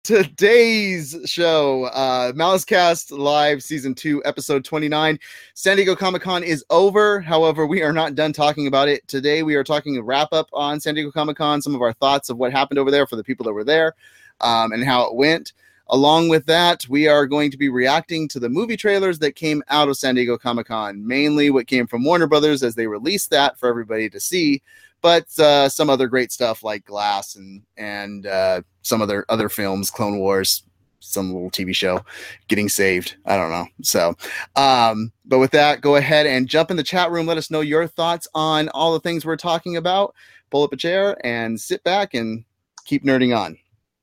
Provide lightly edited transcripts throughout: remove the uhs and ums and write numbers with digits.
Today's show, Malicecast Live Season 2, Episode 29. San Diego Comic-Con is over. However, we are not done talking about it. Today, we are talking a wrap-up on San Diego Comic-Con, some of our thoughts of what happened over there for the people that were there, and how it went. Along with that, we are going to be reacting to the movie trailers that came out of San Diego Comic-Con, mainly what came from Warner Brothers as they released that for everybody to see. But some other great stuff like Glass and some other films, Clone Wars, some little TV show, Getting Saved. I don't know. So, but with that, go ahead and jump in the chat room. Let us know your thoughts on all the things we're talking about. Pull up a chair and sit back and keep nerding on.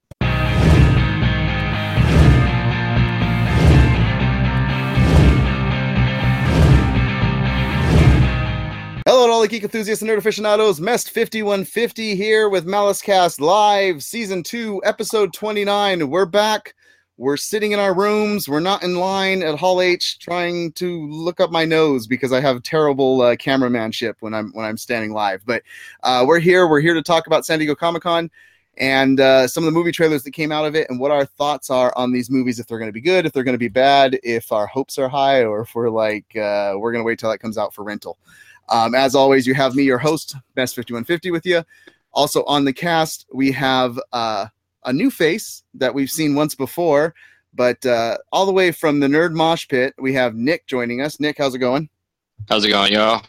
Hello to all the geek enthusiasts and nerd aficionados. Mest 5150 here with Malicecast Live, Season 2, Episode 29. We're back. We're sitting in our rooms. We're not in line at Hall H trying to look up my nose because I have terrible cameramanship when I'm standing live. But we're here. We're here to talk about San Diego Comic-Con and some of the movie trailers that came out of it and what our thoughts are on these movies, if they're going to be good, if they're going to be bad, if our hopes are high, or if we're like, we're going to wait till that comes out for rental. As always, you have me, your host, Mest5150 with you. Also on the cast, we have a new face that we've seen once before, but all the way from the Nerd Mosh Pit, we have Nick joining us. Nick, how's it going? How's it going, y'all?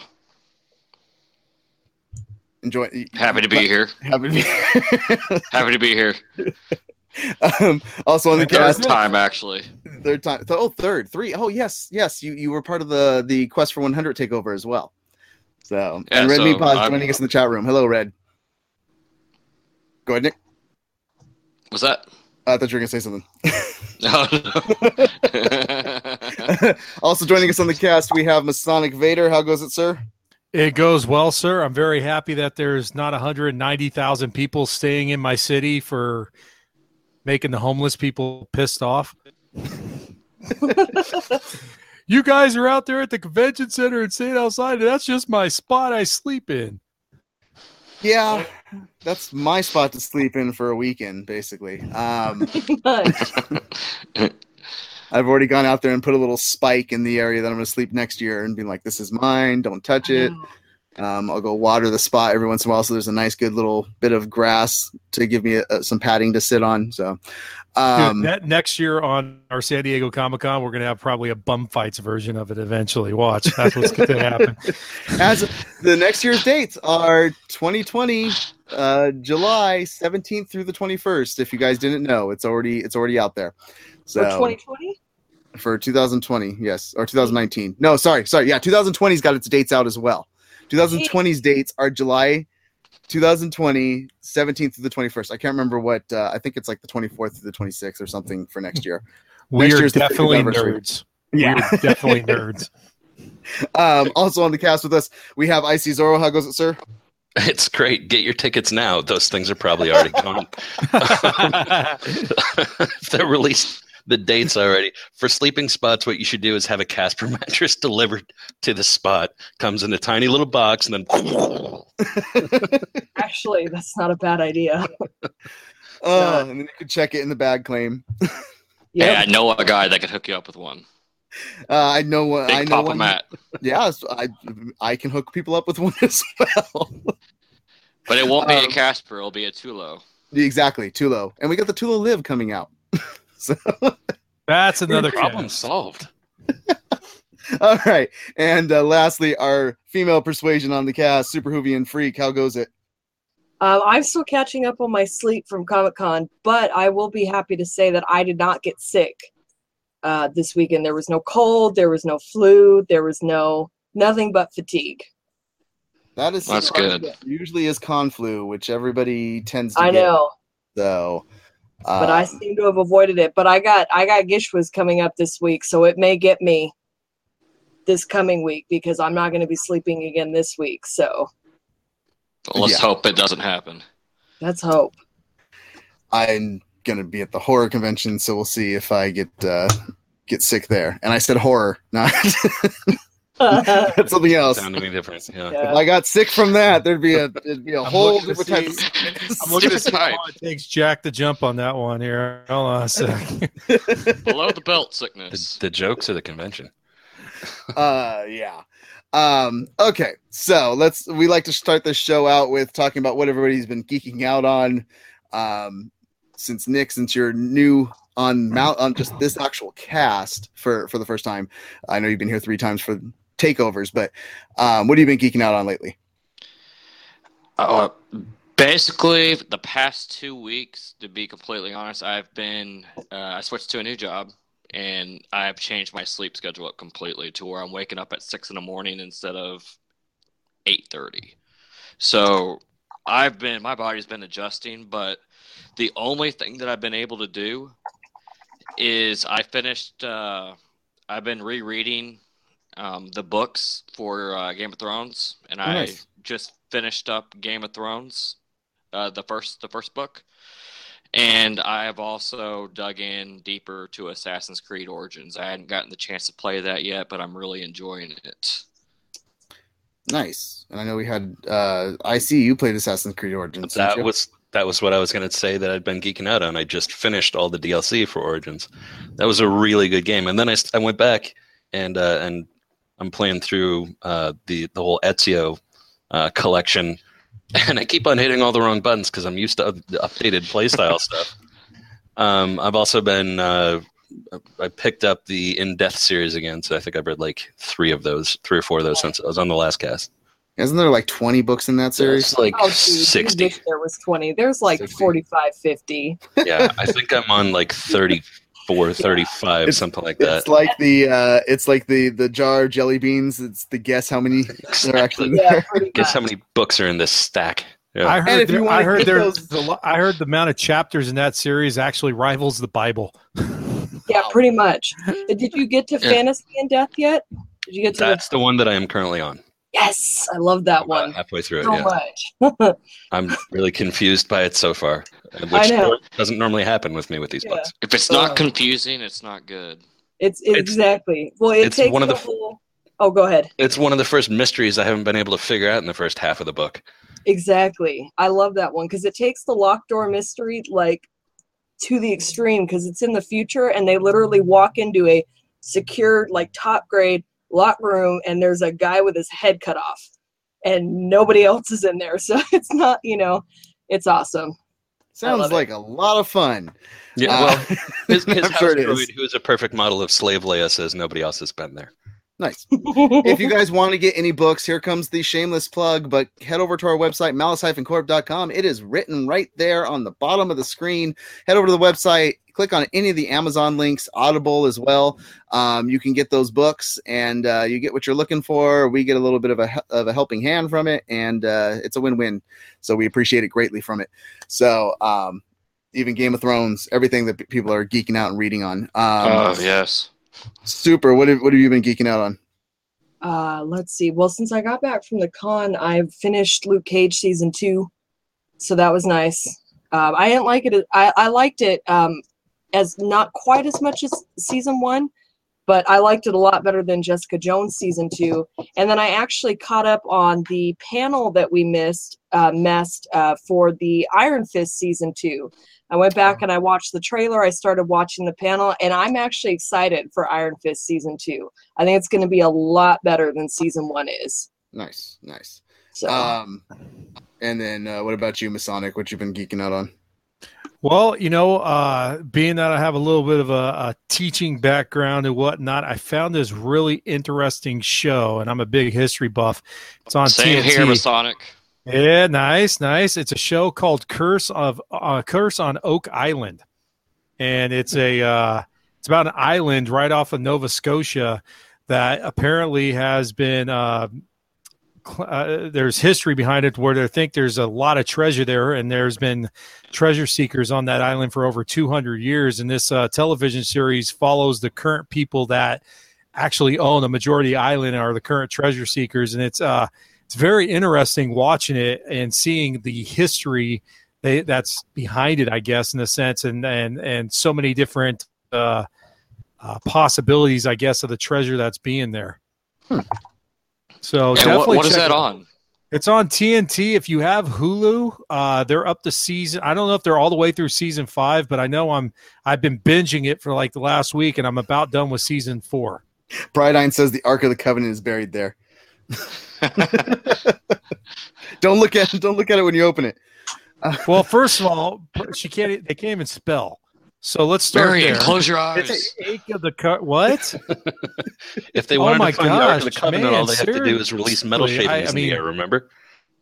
Happy to be here. Happy to be here. Also on the cast, third time actually. Third time. Three. Oh yes. You were part of the Quest for 100 takeover as well. So, yeah, and Red Meat Pod joining us in the chat room. Hello, Red. Go ahead, Nick. What's that? I thought you were going to say something. No. Also joining us on the cast, we have Masonic Vader. How goes it, sir? It goes well, sir. I'm very happy that there's not 190,000 people staying in my city for making the homeless people pissed off. You guys are out there at the convention center and staying outside, and that's just my spot I sleep in. Yeah, that's my spot to sleep in for a weekend, basically. I've already gone out there and put a little spike in the area that I'm going to sleep next year and be like, this is mine, don't touch it. I'll go water the spot every once in a while so there's a nice, good little bit of grass to give me some padding to sit on. So, Dude, next year on our San Diego Comic-Con, we're going to have probably a bum fights version of it eventually. Watch. That's what's going to happen. As the next year's dates are 2020, July 17th through the 21st. If you guys didn't know, it's already out there. So, for 2020? For 2020, yes. Or 2019. No, sorry. Yeah, 2020's got its dates out as well. 2020's dates are July 2020, 17th through the 21st. I can't remember what, I think it's like the 24th through the 26th or something for next year. We are definitely nerds. Yeah. We are definitely nerds. Also on the cast with us, we have Icy Zorro. How goes it, sir? It's great. Get your tickets now. Those things are probably already gone. They're released. The dates already. For sleeping spots, what you should do is have a Casper mattress delivered to the spot. Comes in a tiny little box and then... Actually, that's not a bad idea. And then you could check it in the bag claim. Yep. Hey, I know a guy that could hook you up with one. I know one. Big Papa Matt. Yeah, I can hook people up with one as well. But it won't be a Casper. It'll be a Tulo. Exactly, Tulo. And we got the Tulo Live coming out. So that's another problem solved. All right. And lastly, our female persuasion on the cast, Super Hoovian Freak. How goes it? I'm still catching up on my sleep from Comic-Con, but I will be happy to say that I did not get sick this weekend. There was no cold, there was no flu, there was nothing but fatigue. That's good. It usually is con flu, which everybody tends to I get. know. So but I seem to have avoided it. But I got Gishwas coming up this week, so it may get me this coming week because I'm not going to be sleeping again this week. So let's hope it doesn't happen. Let's hope. I'm gonna be at the horror convention, so we'll see if I get sick there. And I said horror, not That's something else. Sounding different. Yeah. If I got sick from that, there'd be a whole different type of I'm looking to see how long it takes Jack to jump on that one here. Hold on a sec. Below the belt sickness. The jokes of the convention. Yeah. Okay, so we like to start this show out with talking about what everybody's been geeking out on. Since you're new on just this actual cast for the first time, I know you've been here 3 times for takeovers, but what have you been geeking out on lately? Basically, the past 2 weeks, to be completely honest, I've been I switched to a new job, and I've changed my sleep schedule up completely to where I'm waking up at 6 a.m. instead of 8:30. So my body's been adjusting, but the only thing that I've been able to do is I've been rereading the books for Game of Thrones, and nice. I just finished up Game of Thrones, the first book. And I have also dug in deeper to Assassin's Creed Origins. I hadn't gotten the chance to play that yet, but I'm really enjoying it. Nice. And I know we had I see you played Assassin's Creed Origins. That was what I was going to say that I'd been geeking out on. I just finished all the DLC for Origins. That was a really good game. And then I went back and I'm playing through the whole Ezio collection. And I keep on hitting all the wrong buttons because I'm used to the updated playstyle stuff. I've also been I picked up the In Death series again, so I think I've read like 3 or 4 of those since I was on the last cast. Isn't there like 20 books in that series? It's like Dude, 60. you wish there was 20. There's like 60. 45, 50. Yeah, I think I'm on like 34, 35, something like that. It's like the jar of jelly beans. It's the guess how many are actually Yeah, there. pretty Guess much. how many books are in this stack? Yeah. I And if you wanna get I heard the amount of chapters in that series actually rivals the Bible. Yeah, pretty much. Did you get to Yeah. Fantasy in Death yet? Did you get to That's the one that I am currently on. Yes, I love that About one halfway through it, so yeah. much. I'm really confused by it so far, which I know. doesn't normally happen with me with these Yeah. books. If it's not confusing, it's not good. It's exactly. Well, it it's takes one of the the- whole. Oh, go ahead. It's one of the first mysteries I haven't been able to figure out in the first half of the book. Exactly. I love that one because it takes the locked door mystery like to the extreme because it's in the future and they literally walk into a secured like top grade locked room and there's a guy with his head cut off and nobody else is in there. So it's not, it's awesome. Sounds love it. like a lot of fun. Yeah, well, his I'm house sure it is. droid, who is a perfect model of slave Leia, says nobody else has been there. Nice. If you guys want to get any books, here comes the shameless plug, but head over to our website, malice-corp.com. It is written right there on the bottom of the screen. Head over to the website, click on any of the Amazon links, Audible as well. You can get those books, and you get what you're looking for. We get a little bit of a helping hand from it, and it's a win-win. So we appreciate it greatly from it. So even Game of Thrones, everything that people are geeking out and reading on. Yes. Super. What have you been geeking out on? Let's see. Well, since I got back from the con, I've finished Luke Cage season 2, so that was nice. I didn't like it. I liked it as not quite as much as season 1, but I liked it a lot better than Jessica Jones season 2. And then I actually caught up on the panel that we missed for the Iron Fist season 2. I went back and I watched the trailer. I started watching the panel, and I'm actually excited for Iron Fist season 2. I think it's going to be a lot better than season 1 is. Nice. So, And then what about you, Masonic? What you been geeking out on? Well, being that I have a little bit of a teaching background and whatnot, I found this really interesting show, and I'm a big history buff. It's on Same TNT. here, Masonic. Yeah, nice. It's a show called Curse on Oak Island, and it's about an island right off of Nova Scotia that apparently has been. There's history behind it where they think there's a lot of treasure there, and there's been treasure seekers on that island for over 200 years. And this television series follows the current people that actually own a majority island and are the current treasure seekers, and it's very interesting watching it and seeing the history that's behind it, I guess, in a sense, and so many different possibilities, I guess, of the treasure that's being there. So And definitely what is check that it out. on? It's on TNT. If you have Hulu, they're up to season. I don't know if they're all the way through season 5, but I know I've been binging it for like the last week, and I'm about done with season 4. Brightine says the Ark of the Covenant is buried there. Don't look at it when you open it. Well, first of all, they can't even spell. So let's start Marion, there. close your It's eyes. Ache of the what? If they Oh wanted my to find the Ark of the gosh, Covenant, all man, they have to do is release metal seriously, shavings I in the mean- air, remember?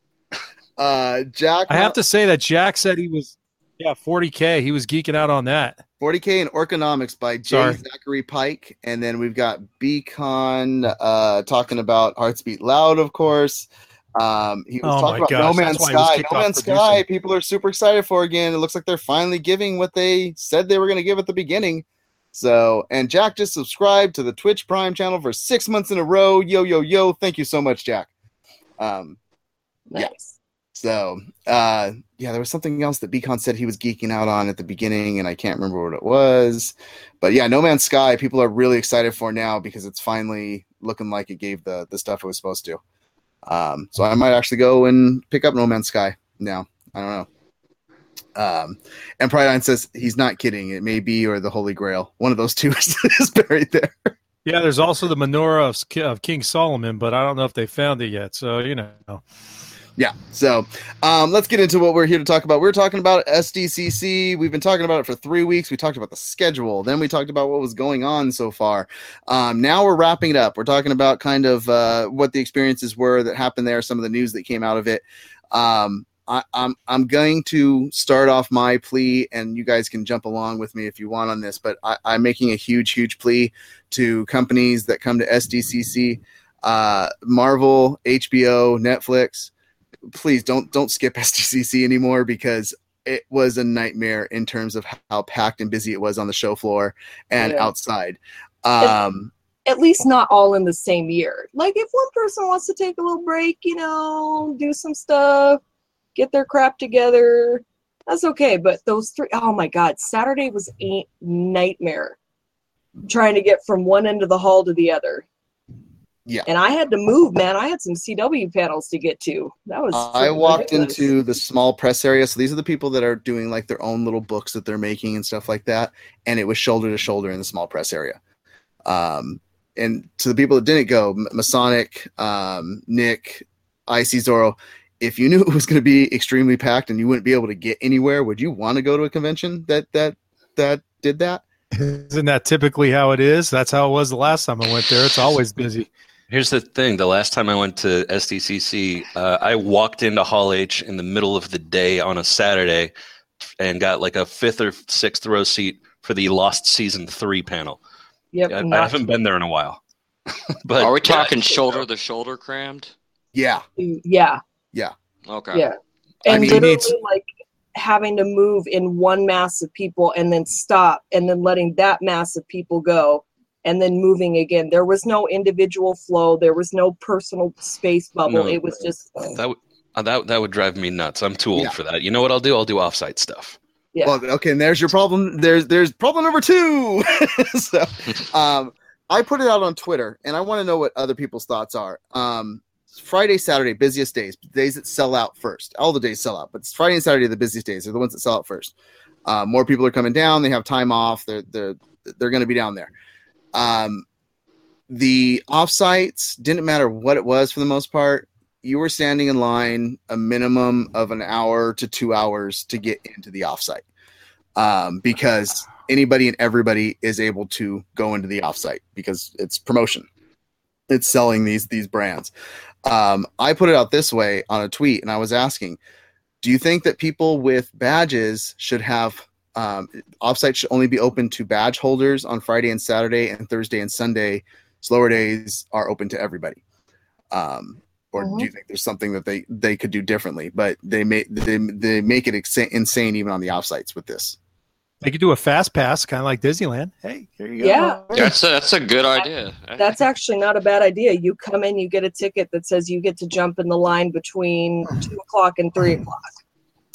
Jack, I have to say that Jack said he was 40K. He was geeking out on that. 40K and Orconomics by J. Sorry. Zachary Pike. And then we've got Beacon talking about Hearts Beat Loud, of course. He was Oh talking my about gosh, No that's Man's why he was Sky. kicked No off Man's producing. Sky, people are super excited for again. It looks like they're finally giving what they said they were going to give at the beginning. So, and Jack just subscribed to the Twitch Prime channel for 6 months in a row. Yo, yo, yo. Thank you so much, Jack. Nice. So, there was something else that Beacon said he was geeking out on at the beginning, and I can't remember what it was. But yeah, No Man's Sky, people are really excited for now because it's finally looking like it gave the stuff it was supposed to. So I might actually go and pick up No Man's Sky now. I don't know. And Prydine says he's not kidding. It may be or the Holy Grail. One of those two is buried there. Yeah, there's also the menorah of King Solomon, but I don't know if they found it yet. So, Yeah. So let's get into what we're here to talk about. We're talking about SDCC. We've been talking about it for 3 weeks. We talked about the schedule. Then we talked about what was going on so far. Now we're wrapping it up. We're talking about kind of what the experiences were that happened there, some of the news that came out of it. I'm going to start off my plea, and you guys can jump along with me if you want on this, but I'm making a huge plea to companies that come to SDCC, Marvel, HBO, Netflix. Please don't skip SDCC anymore because it was a nightmare in terms of how packed and busy it was on the show floor and outside. At least not all in the same year. Like if one person wants to take a little break, do some stuff, get their crap together, that's okay. But those three, oh my God, Saturday was a nightmare trying to get from one end of the hall to the other. Yeah. And I had to move, man. I had some CW panels to get to. That was I walked ridiculous. into the small press area. So these are the people that are doing like their own little books that they're making and stuff like that. And it was shoulder to shoulder in the small press area. And to the people that didn't go, Masonic, Nick, IC Zorro, if you knew it was going to be extremely packed and you wouldn't be able to get anywhere, would you want to go to a convention that did that? Isn't that typically how it is? That's how it was the last time I went there. It's always busy. Here's the thing. The last time I went to SDCC, I walked into Hall H in the middle of the day on a Saturday and got like a 5th or 6th row seat for the Lost Season 3 panel. Yep, I haven't been there in a while. But Are we talking shoulder to shoulder crammed? Yeah. Yeah. Okay. Yeah. And I mean, literally like having to move in one mass of people and then stop and then letting that mass of people go and then moving again. There was no individual flow. There was no personal space bubble. No, it was just that would drive me nuts. I'm too old for that. You know what I'll do? I'll do offsite stuff. yeah. Well, okay, and there's your problem. There's problem number 2. So, I put it out on Twitter, and I want to know what other people's thoughts are. Friday, Saturday, busiest days that sell out first. All the days sell out, but Friday and Saturday are the busiest days. They're the ones that sell out first. More people are coming down. They have time off. They're going to be down there. The offsites didn't matter what it was for the most part. You were standing in line a minimum of an hour to 2 hours to get into the offsite, because anybody and everybody is able to go into the offsite because it's promotion. It's selling these brands. I put it out this way on a tweet, and I was asking, do you think that people with badges should have offsite should only be open to badge holders on Friday and Saturday, and Thursday and Sunday slower days are open to everybody? Or do you think there's something that they could do differently? But they make it insane even on the offsites with this. They could do a fast pass, kind of like Disneyland. Hey, here you go. Yeah. That's a good idea. That's actually not a bad idea. You come in, you get a ticket that says you get to jump in the line between 2 o'clock and 3 o'clock.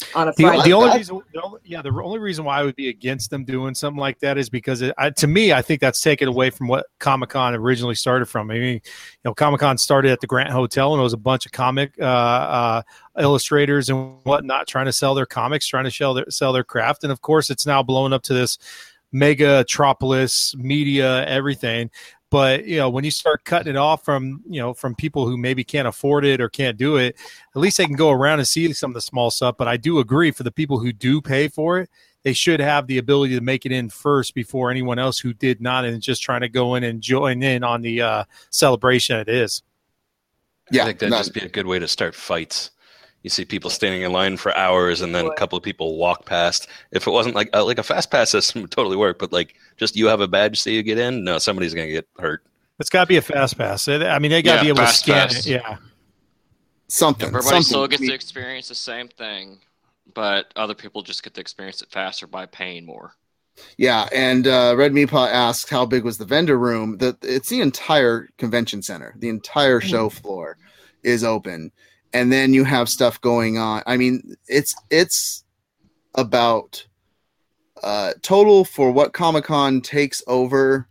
on a Friday. The only reason why I would be against them doing something like that is because to me, I think that's taken away from what Comic-Con originally started from. I mean, Comic-Con started at the Grant Hotel, and it was a bunch of comic illustrators and whatnot trying to sell their comics, trying to sell their craft. And of course, it's now blown up to this megatropolis, media, everything. But when you start cutting it off from people who maybe can't afford it or can't do it, at least they can go around and see some of the small stuff. But I do agree, for the people who do pay for it, they should have the ability to make it in first before anyone else who did not, and just trying to go in and join in on the celebration it is. Yeah, I think that'd just be a good way to start fights. You see people standing in line for hours, and then a couple of people walk past. If it wasn't like a fast pass system would totally work, but like just you have a badge so you get in, no, somebody's gonna get hurt. It's got to be a fast pass. I mean, they got to be able to scan it. Yeah, everybody still gets to experience the same thing, but other people just get to experience it faster by paying more. Yeah, and Red Meepaw asks, how big was the vendor room? It's the entire convention center. The entire show floor is open. And then you have stuff going on. I mean, it's about total for what Comic-Con takes over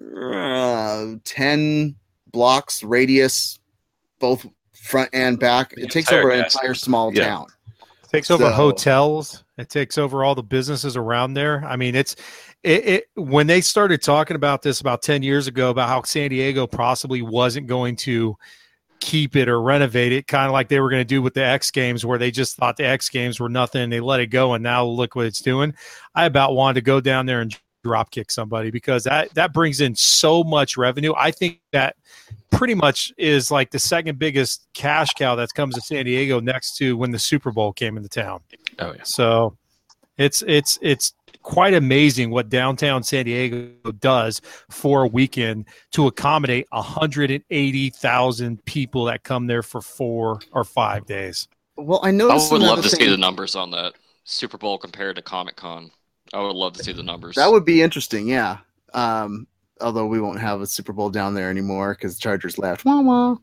10 blocks radius, both front and back. It takes over an entire small town. It takes over hotels. It takes over all the businesses around there. I mean, it when they started talking about this about 10 years ago, about how San Diego possibly wasn't going to keep it or renovate it, kind of like they were going to do with the X Games, where they just thought the X Games were nothing and they let it go, and now look what it's doing. I about wanted to go down there and drop kick somebody, because that brings in so much revenue. I think that pretty much is like the second biggest cash cow that comes to San Diego, next to when the Super Bowl came into town. Oh yeah. So it's quite amazing what downtown San Diego does for a weekend to accommodate 180,000 people that come there for 4 or 5 days. Well, I noticed. I would love to see the numbers on that Super Bowl compared to Comic-Con. I would love to see the numbers. That would be interesting, yeah. Although we won't have a Super Bowl down there anymore because Chargers left. Wah wah.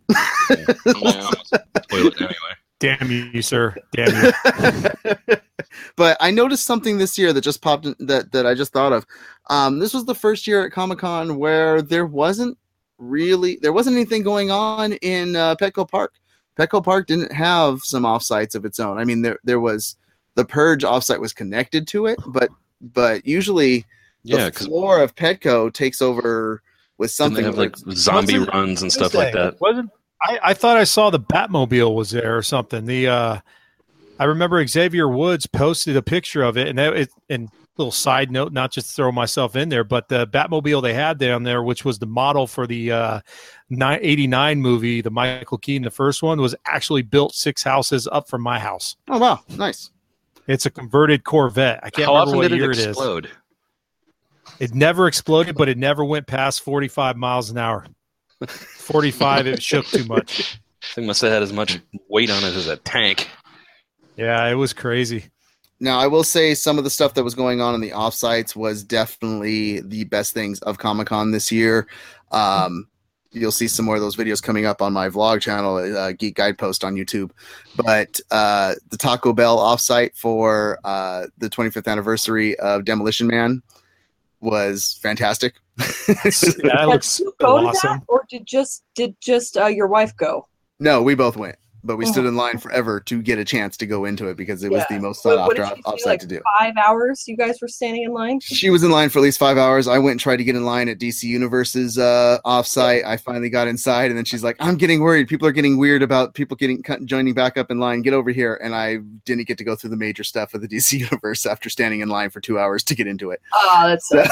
Anyway. Damn you, sir. Damn you. But I noticed something this year that just popped in, that I just thought of. This was the first year at Comic-Con where there wasn't anything going on in Petco Park. Petco Park didn't have some offsites of its own. I mean, there was the Purge offsite was connected to it, but usually the floor of Petco takes over with something. They have like zombie runs and stuff like that. I thought I saw the Batmobile was there or something. I remember Xavier Woods posted a picture of it, and little side note, not just to throw myself in there, but the Batmobile they had down there, which was the model for the 89 movie, the Michael Keaton, the first one, was actually built 6 houses up from my house. Oh wow, nice! It's a converted Corvette. I can't remember what year it is. It never exploded, but it never went past 45 miles an hour. 45, it shook too much. I think must have had as much weight on it as a tank. Yeah, it was crazy. Now, I will say some of the stuff that was going on in the offsites was definitely the best things of Comic-Con this year. You'll see some more of those videos coming up on my vlog channel, Geek Guidepost on YouTube. But the Taco Bell offsite for the 25th anniversary of Demolition Man was fantastic. That looks awesome. Or did just your wife go? No, we both went. But we stood in line forever to get a chance to go into it because it was the most sought after offsite to do. 5 hours you guys were standing in line? She was in line for at least 5 hours. I went and tried to get in line at DC Universe's offsite. I finally got inside, and then she's like, I'm getting worried. People are getting weird about people joining back up in line. Get over here. And I didn't get to go through the major stuff of the DC Universe after standing in line for 2 hours to get into it. Oh, that's so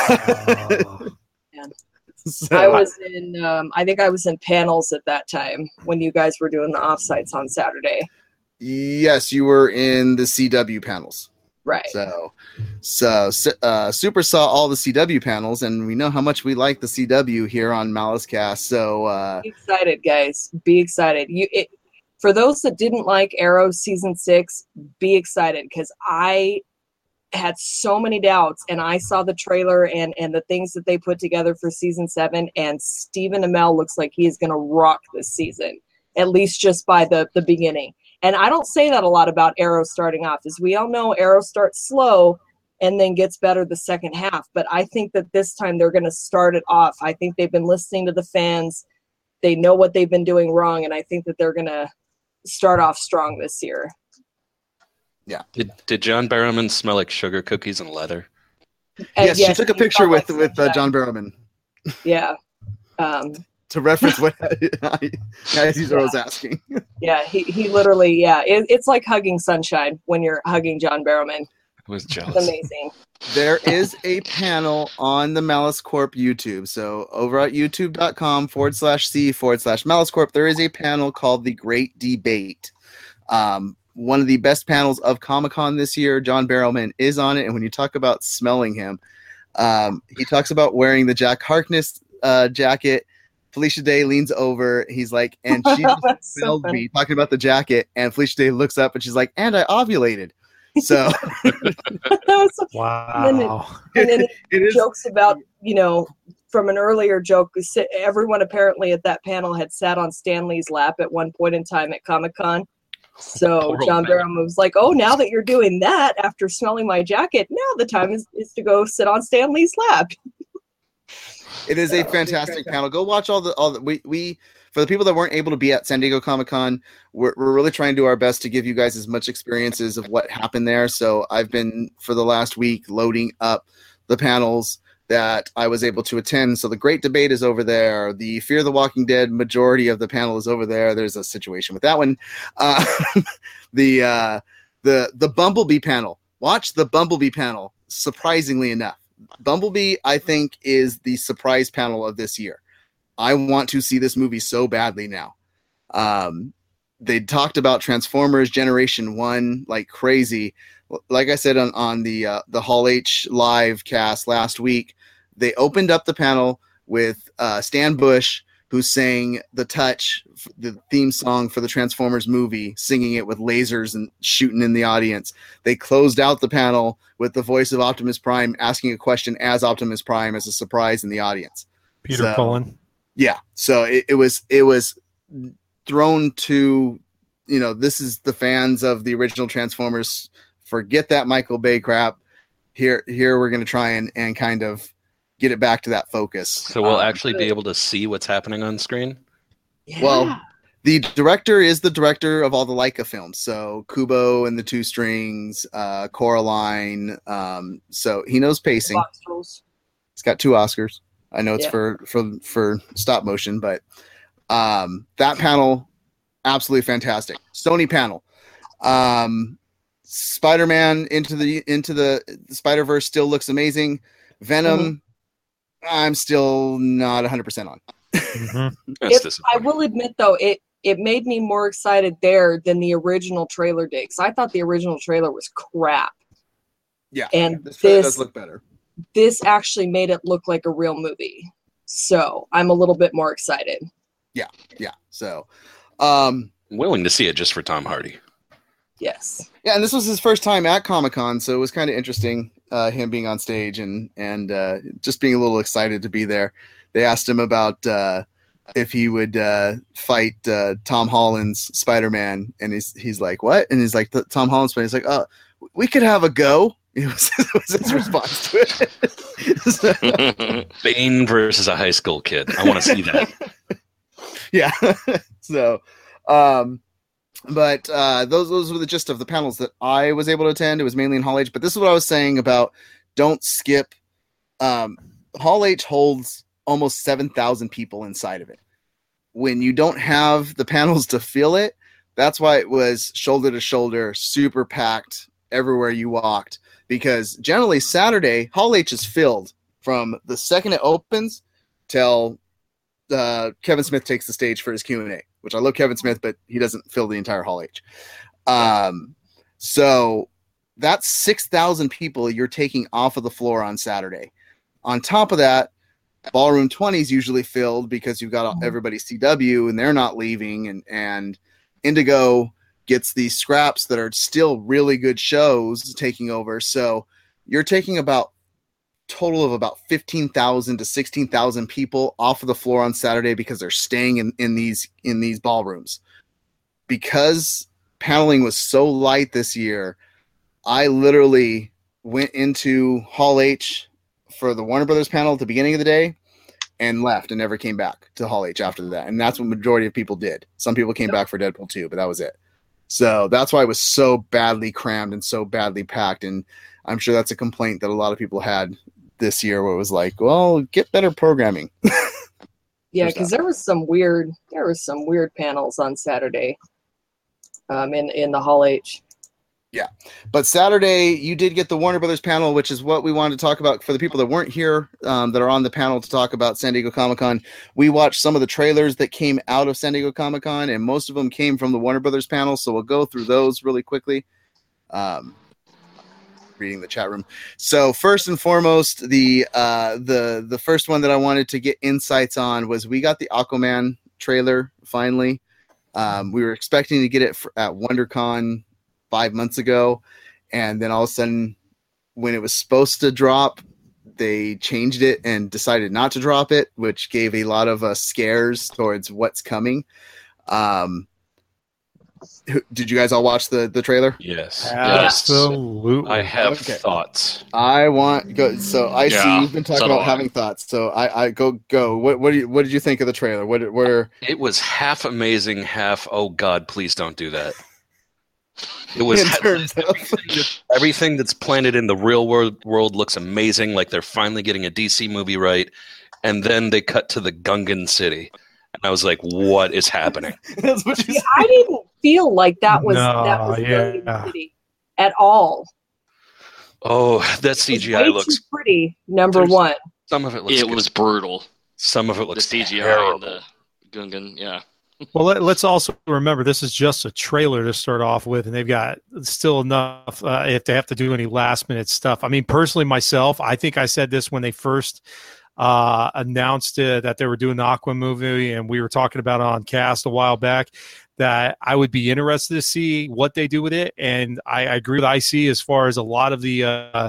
So, I was in, I think I was in panels at that time when you guys were doing the offsites on Saturday. Yes, you were in the CW panels. Right. So Super saw all the CW panels, and we know how much we like the CW here on Malice Cast. So be excited, guys. Be excited. For those that didn't like Arrow season 6, be excited because I had so many doubts, and I saw the trailer and the things that they put together for season 7, and Stephen Amell looks like he is going to rock this season, at least just by the beginning. And I don't say that a lot about Arrow starting off. As we all know, Arrow starts slow and then gets better the second half. But I think that this time they're going to start it off. I think they've been listening to the fans. They know what they've been doing wrong, and I think that they're going to start off strong this year. Yeah. Did John Barrowman smell like sugar cookies and leather? Yes, she took a picture with John Barrowman. Yeah. To reference what Aziza was asking. Yeah, he literally, it's like hugging sunshine when you're hugging John Barrowman. I was jealous. It's amazing. There is a panel on the Malice Corp YouTube. So over at youtube.com/C/Malice Corp, there is a panel called The Great Debate. One of the best panels of Comic-Con this year. John Barrowman is on it. And when you talk about smelling him, he talks about wearing the Jack Harkness jacket. Felicia Day leans over. He's like, and she just smelled me, talking about the jacket. And Felicia Day looks up and she's like, and I ovulated. So wow. And then it jokes about, from an earlier joke, everyone apparently at that panel had sat on Stan Lee's lap at one point in time at Comic-Con. So John Barrowman was like, oh, now that you're doing that after smelling my jacket, now the time is to go sit on Stan Lee's lap. It is a fantastic panel. Go watch all the we for the people that weren't able to be at San Diego Comic-Con, we're really trying to do our best to give you guys as much experiences of what happened there. So I've been, for the last week, loading up the panels that I was able to attend. So the Great Debate is over there. The Fear the Walking Dead majority of the panel is over there. There's a situation with that one. The Bumblebee panel. Watch the Bumblebee panel, surprisingly enough. Bumblebee, I think, is the surprise panel of this year. I want to see this movie so badly now. They talked about Transformers Generation 1 like crazy. Like I said on the Hall H live cast last week, they opened up the panel with Stan Bush, who sang The Touch, the theme song for the Transformers movie, singing it with lasers and shooting in the audience. They closed out the panel with the voice of Optimus Prime asking a question as Optimus Prime as a surprise in the audience. Peter Cullen. Yeah. So it was thrown to, this is the fans of the original Transformers. Forget that Michael Bay crap. Here we're going to try and kind of get it back to that focus. So we'll actually be able to see what's happening on screen? Yeah. Well, the director is the director of all the Leica films. So Kubo and the Two Strings, Coraline. So he knows pacing. He's got 2 Oscars. I know it's for stop motion, but that panel, absolutely fantastic. Sony panel. Spider-Man into the Spider-Verse still looks amazing. Venom, I'm still not 100% on. I will admit, though, it made me more excited there than the original trailer did, because I thought the original trailer was crap. Yeah, and this trailer does look better. This actually made it look like a real movie, so I'm a little bit more excited. Yeah. So, I'm willing to see it just for Tom Hardy. Yes. Yeah, and this was his first time at Comic-Con, so it was kind of interesting, him being on stage and just being a little excited to be there. They asked him about if he would fight Tom Holland's Spider-Man, and he's like, what? And he's like, Tom Holland's Spider-Man. He's like, we could have a go. Was his response to it. Bane versus a high school kid. I want to see that. Yeah. So, but those were the gist of the panels that I was able to attend. It was mainly in Hall H, but this is what I was saying about don't skip. Hall H holds almost 7,000 people inside of it. When you don't have the panels to fill it, that's why it was shoulder to shoulder, super packed everywhere you walked. Because generally Saturday, Hall H is filled from the second it opens till Kevin Smith takes the stage for his Q&A, which I love Kevin Smith, but he doesn't fill the entire Hall H. So that's 6,000 people you're taking off of the floor on Saturday. On top of that, Ballroom 20 is usually filled because you've got everybody CW and they're not leaving, and Indigo gets these scraps that are still really good shows taking over. So you're taking total of about 15,000 to 16,000 people off of the floor on Saturday because they're staying in these ballrooms. Because paneling was so light this year. I literally went into Hall H for the Warner Brothers panel at the beginning of the day and left and never came back to Hall H after that. And that's what majority of people did. Some people came back for Deadpool 2, but that was it. So that's why it was so badly crammed and so badly packed. And I'm sure that's a complaint that a lot of people had this year where it was like, well, get better programming. Yeah, because there was some weird panels on Saturday in the Hall H. Yeah, but Saturday you did get the Warner Brothers panel, which is what we wanted to talk about for the people that weren't here, that are on the panel to talk about San Diego Comic-Con. We watched some of the trailers that came out of San Diego Comic-Con, and most of them came from the Warner Brothers panel, so we'll go through those really quickly. Reading the chat room. So first and foremost, the first one that I wanted to get insights on was we got the Aquaman trailer finally. We were expecting to get it at WonderCon 5 months ago, and then all of a sudden when it was supposed to drop, they changed it and decided not to drop it, which gave a lot of scares towards what's coming. Did you guys all watch the trailer? Yes. Absolutely. I have thoughts. I want go. So I see you've been talking so about having thoughts. So I go. What did you think of the trailer? What It was half amazing, half oh god, please don't do that. It was in terms of everything that's planted in the real world looks amazing. Like they're finally getting a DC movie right, and then they cut to the Gungan city, and I was like, "What is happening?" That's what you I didn't feel like that was yeah. Gungan City at all. Oh, that It's CGI way looks. too pretty. Number one. Some of it looks. It good. was brutal. Some of it The looks CGI terrible. and the Gungan, yeah. Well, let's also remember this is just a trailer to start off with, and they've got still enough if they have to do any last minute stuff. I mean, personally, myself, I think I said this when they first announced that they were doing the Aqua movie, and we were talking about it on Cast a while back, that I would be interested to see what they do with it. And I agree with IC as far as a lot of the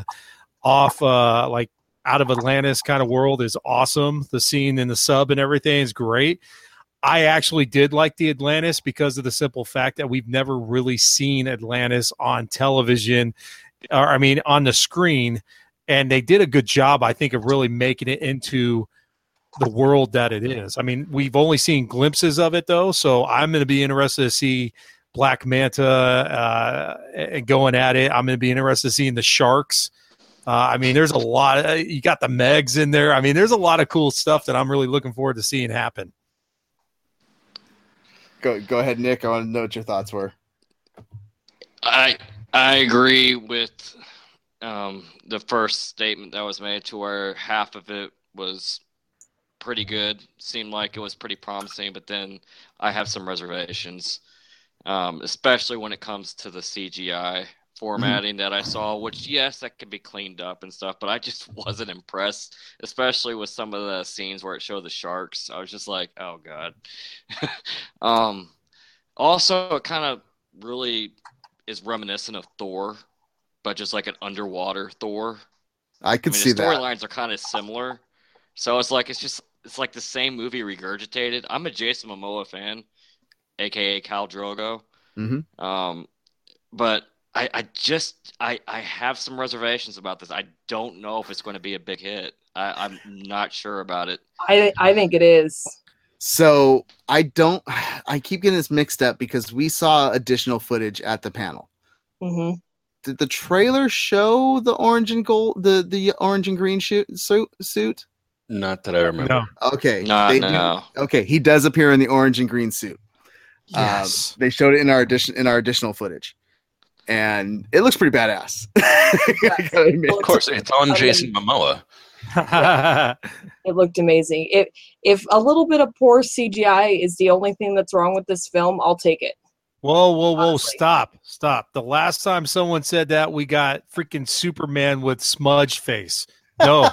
like out of Atlantis kind of world is awesome. The scene in the sub and everything is great. I actually did like the Atlantis because of the simple fact that we've never really seen Atlantis on television, or I mean on the screen, and they did a good job, I think, of really making it into the world that it is. I mean, we've only seen glimpses of it though, so I'm going to be interested to see Black Manta and going at it. I'm going to be interested in seeing the sharks. I mean, there's a lot. You got the Megs in there. I mean, there's a lot of cool stuff that I'm really looking forward to seeing happen. Go ahead, Nick. I want to know what your thoughts were. I agree with the first statement that was made, to where half of it was pretty good. Seemed like it was pretty promising, but then I have some reservations, especially when it comes to the CGI formatting that I saw, which, yes, that could be cleaned up and stuff, but I just wasn't impressed, especially with some of the scenes where it showed the sharks. I was just like, oh, God. Also, it kind of really is reminiscent of Thor, but just like an underwater Thor. I could see the that. storylines are kind of similar. So it's like like the same movie regurgitated. I'm a Jason Momoa fan, aka Khal Drogo. Mm-hmm. But I have some reservations about this. I don't know if it's going to be a big hit. I'm not sure about it. I think it is. So I keep getting this mixed up because we saw additional footage at the panel. Mm-hmm. Did the trailer show the orange and gold, the orange and green suit? Not that I remember. No. Okay. No. Okay, he does appear in the orange and green suit. Yes. They showed it in our additional footage, and it looks pretty badass. I gotta admit. Of course, it's on Jason Momoa. It looked amazing. If a little bit of poor CGI is the only thing that's wrong with this film, I'll take it. Whoa, Honestly. stop. The last time someone said that, we got freaking Superman with smudge face. No.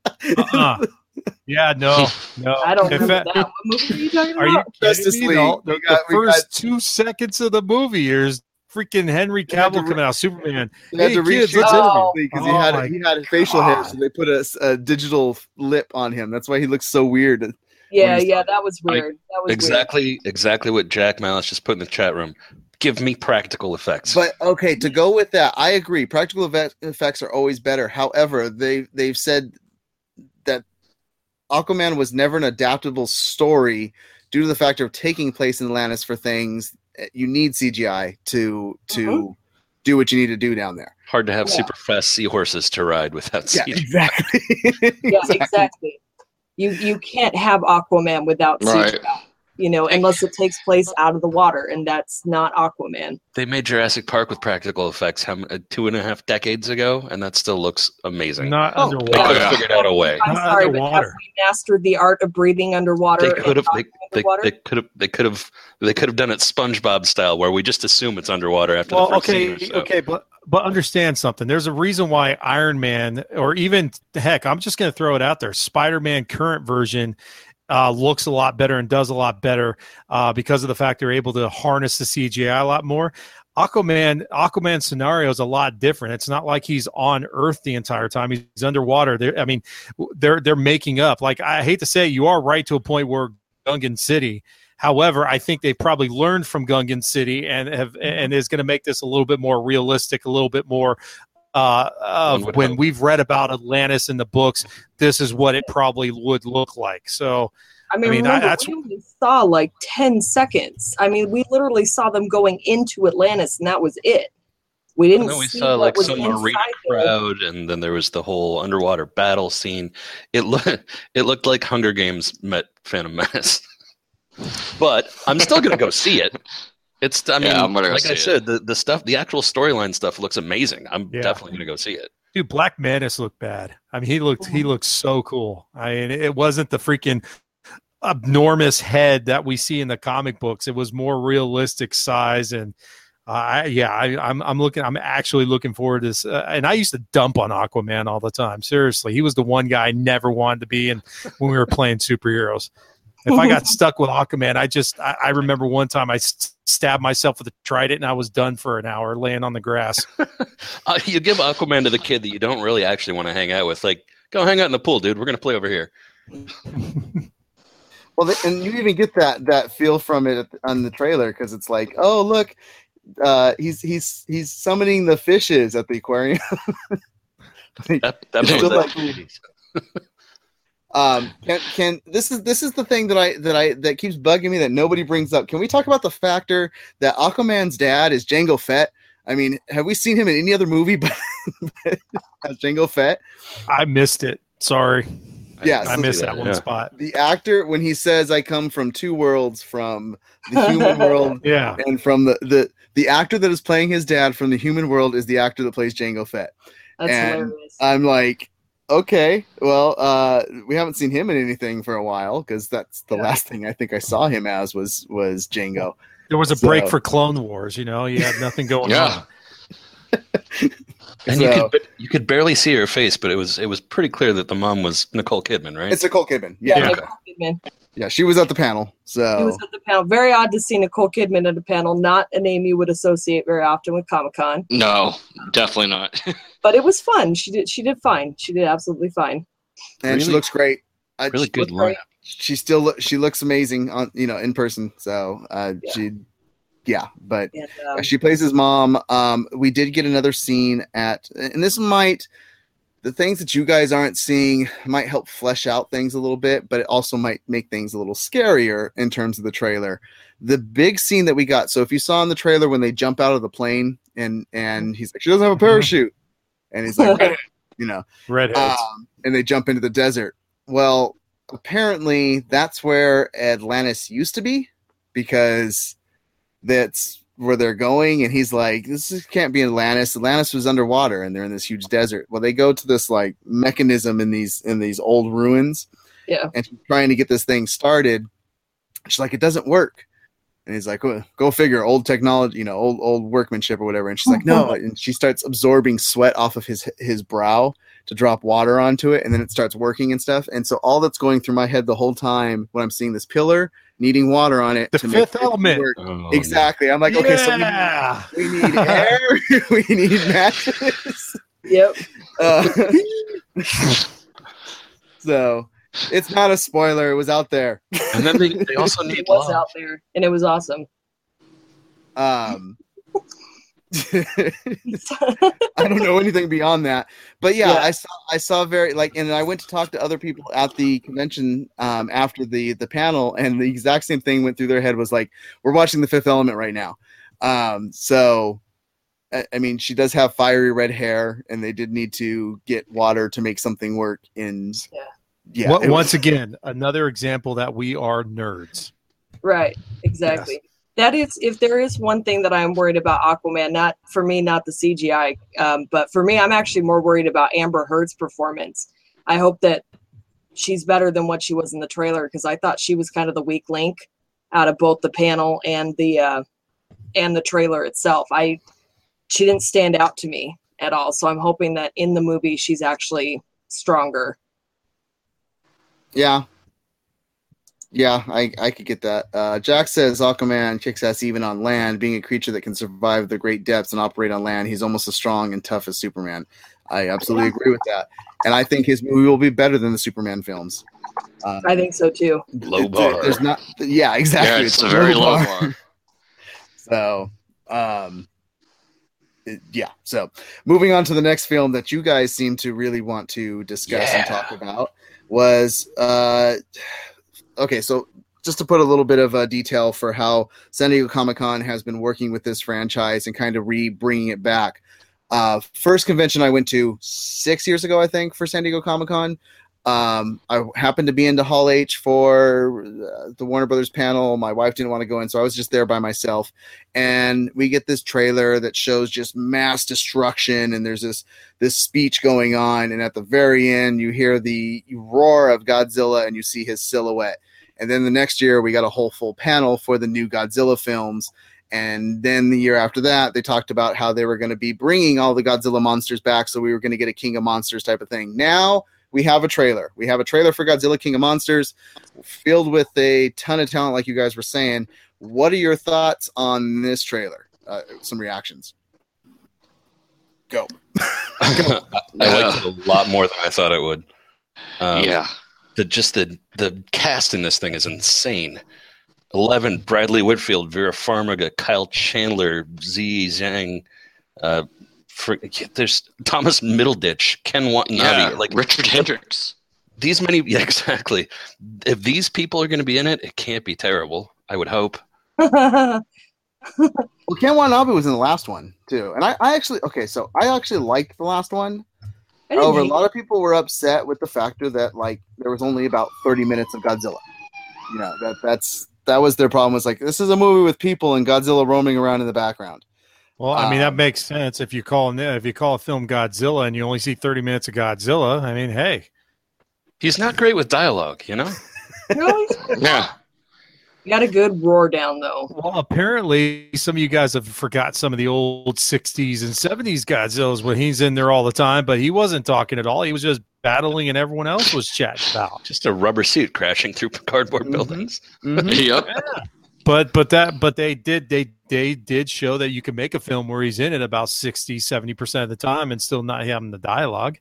Yeah, no. I don't In remember fact- that. What movie are you talking Are you about? Justice kidding me? League. No, We the got- we first got- 2 seconds of the movie is freaking Henry They had Cavill to coming out, Superman. They had Hey, to kids, reshoot let's Oh. because Oh he had facial hair, so they put a digital lip on him. That's why he looks so weird. Yeah, he's that was weird. That was Exactly what Jack Malice just put in the chat room. Give me practical effects. But okay, to go with that, I agree. Practical effects are always better. However, they've said that Aquaman was never an adaptable story due to the factor of taking place in Atlantis for things. You need CGI to do what you need to do down there. Hard to have super fast seahorses to ride without CGI. Exactly. Yeah, exactly. You can't have Aquaman without CGI. Unless it takes place out of the water, and that's not Aquaman. They made Jurassic Park with practical effects 2.5 decades ago, and that still looks amazing. Not underwater. They could have figured out a way. I'm sorry, but have we mastered the art of breathing underwater? They could have. They could have done it SpongeBob style, where we just assume it's underwater after the first scene or so. Okay, but understand something. There's a reason why Iron Man, or even heck, I'm just going to throw it out there. Spider-Man current version looks a lot better and does a lot better because of the fact they're able to harness the CGI a lot more. Aquaman scenario is a lot different. It's not like he's on Earth the entire time. He's underwater. They're making up. Like, I hate to say it, you are right to a point where Gungan City. However, I think they probably learned from Gungan City and is going to make this a little bit more realistic, a little bit more when we've read about Atlantis in the books. This is what it probably would look like. So, we only saw like 10 seconds. We literally saw them going into Atlantis, and that was it. We didn't. We saw like some arena crowd, and then there was the whole underwater battle scene. It looked like Hunger Games met Phantom Menace. But I'm still gonna go see it. Like I said, the stuff, the actual storyline stuff looks amazing. I'm definitely gonna go see it. Dude, Black Menace looked bad. He looked so cool. It wasn't the freaking enormous head that we see in the comic books. It was more realistic size, and I'm actually looking forward to this. And I used to dump on Aquaman all the time. Seriously, he was the one guy I never wanted to be in when we were playing superheroes. If I got stuck with Aquaman, I remember one time I stabbed myself with a trident and I was done for an hour laying on the grass. You give Aquaman to the kid that you don't really actually want to hang out with. Like, go hang out in the pool, dude. We're going to play over here. Well, and you even get that feel from it on the trailer, because it's like, oh, look, he's summoning the fishes at the aquarium. This is the thing that keeps bugging me that nobody brings up. Can we talk about the factor that Aquaman's dad is Jango Fett? Have we seen him in any other movie but as Jango Fett? I missed it. Sorry. Yes, I missed that one spot. The actor, when he says, "I come from two worlds, from the human world, and from the actor that is playing his dad from the human world is the actor that plays Jango Fett." That's hilarious. I'm like, okay, well, we haven't seen him in anything for a while, because that's the last thing I think I saw him as was Jango. There was a break for Clone Wars, you had nothing going on. And you could barely see her face, but it was pretty clear that the mom was Nicole Kidman, right? It's Nicole Kidman. Yeah. Nicole Kidman. Yeah, she was at the panel. So she was at the panel. Very odd to see Nicole Kidman at a panel. Not a name you would associate very often with Comic-Con. No, definitely not. But it was fun. She did fine. She did absolutely fine. And she looks great. Really good lineup. She looks amazing on in person. So she plays his mom. We did get another scene and this the things that you guys aren't seeing might help flesh out things a little bit, but it also might make things a little scarier in terms of the trailer. The big scene that we got. So if you saw in the trailer when they jump out of the plane and he's like, she doesn't have a parachute, and he's like, redheads, and they jump into the desert. Well, apparently that's where Atlantis used to be, because that's where they're going. And he's like, this can't be Atlantis. Atlantis was underwater and they're in this huge desert. Well, they go to this like mechanism in these old ruins. Yeah. And she's trying to get this thing started. She's like, it doesn't work. And he's like, go figure, old technology, old workmanship or whatever. And she's like, no. And she starts absorbing sweat off of his brow to drop water onto it. And then it starts working and stuff. And so all that's going through my head the whole time when I'm seeing this pillar needing water on it. The fifth element. Oh, exactly. I'm like, okay, so we need air. We need matches. Yep. So it's not a spoiler. It was out there. And then they also need it was out there, and it was awesome. I don't know anything beyond that, but yeah. I saw very and I went to talk to other people at the convention after the panel, and the exact same thing went through their head, was like, we're watching The Fifth Element right now. So I mean, she does have fiery red hair, and they did need to get water to make something work in. Yeah. Once again, another example that we are nerds. Right. Exactly. Yes. That is, if there is one thing that I'm worried about Aquaman, not the CGI, but for me, I'm actually more worried about Amber Heard's performance. I hope that she's better than what she was in the trailer, because I thought she was kind of the weak link out of both the panel and the trailer itself. She didn't stand out to me at all, so I'm hoping that in the movie she's actually stronger. Yeah. Yeah, I could get that. Jack says Aquaman kicks ass even on land. Being a creature that can survive the great depths and operate on land, he's almost as strong and tough as Superman. I absolutely agree with that. And I think his movie will be better than the Superman films. I think so too. Low bar. There's not. Yeah, exactly. Yeah, it's a very low bar. So, yeah. So, moving on to the next film that you guys seem to really want to discuss and talk about was okay. So, just to put a little bit of detail for how San Diego Comic-Con has been working with this franchise and kind of bringing it back. First convention I went to 6 years ago, I think, for San Diego Comic-Con. I happened to be into Hall H for the Warner Brothers panel. My wife didn't want to go in, so I was just there by myself. And we get this trailer that shows just mass destruction, and there's this speech going on, and at the very end, you hear the roar of Godzilla, and you see his silhouette. And then the next year, we got a whole full panel for the new Godzilla films. And then the year after that, they talked about how they were going to be bringing all the Godzilla monsters back, so we were going to get a King of Monsters type of thing. Now we have a trailer. We have a trailer for Godzilla King of Monsters filled with a ton of talent, like you guys were saying. What are your thoughts on this trailer? Some reactions. Go. I liked it a lot more than I thought it would. Yeah. The cast in this thing is insane. 11, Bradley Whitfield, Vera Farmiga, Kyle Chandler, Z Zhang, there's Thomas Middleditch, Ken Watanabe, Richard Hendricks. These many, exactly. If these people are going to be in it, it can't be terrible. I would hope. Well, Ken Watanabe was in the last one too, and I actually liked the last one. However, a lot of people were upset with the factor that there was only about 30 minutes of Godzilla. You know, that was their problem. Was like, this is a movie with people and Godzilla roaming around in the background. Well, I mean, that makes sense if you call a film Godzilla and you only see 30 minutes of Godzilla. I mean, hey, he's not great with dialogue, you know. No, yeah. You got a good roar down though. Well, apparently some of you guys have forgot some of the old 60s and 70s Godzillas when he's in there all the time, but he wasn't talking at all. He was just battling and everyone else was chatting about. Just a rubber suit crashing through cardboard buildings. Mm-hmm. Yep. Yeah. But they did show that you can make a film where he's in it about 60-70% of the time and still not having the dialogue.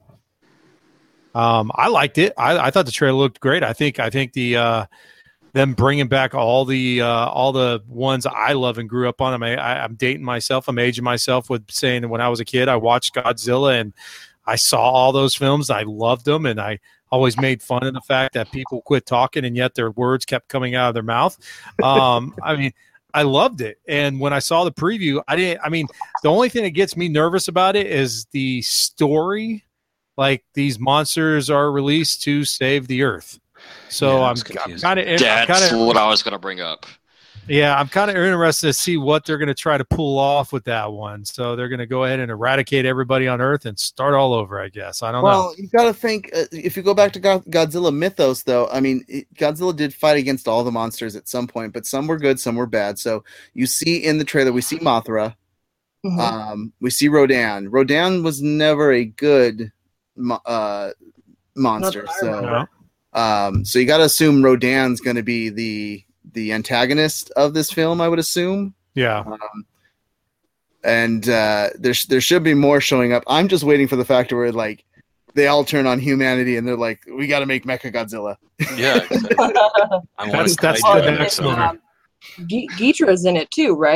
I liked it. I thought the trailer looked great. I think the them bringing back all the ones I love and grew up on. I'm dating myself. I'm aging myself with saying that when I was a kid, I watched Godzilla and I saw all those films. I loved them, and I always made fun of the fact that people quit talking and yet their words kept coming out of their mouth. I mean, I loved it. And when I saw the preview, the only thing that gets me nervous about it is the story. Like, these monsters are released to save the Earth. So I'm kind of. That's what I was going to bring up. Yeah, I'm kind of interested to see what they're going to try to pull off with that one. So they're going to go ahead and eradicate everybody on Earth and start all over, I guess. I don't know. Well, you got to think, if you go back to Godzilla mythos, though, I mean, Godzilla did fight against all the monsters at some point, but some were good, some were bad. So you see in the trailer, we see Mothra. Mm-hmm. We see Rodan. Rodan was never a good monster. So you got to assume Rodan's going to be the antagonist of this film, I would assume. Yeah. And there should be more showing up. I'm just waiting for the fact where they all turn on humanity and they're like, we got to make Mechagodzilla. Yeah, exactly. That's the next movie. Ghidorah's in it too, right?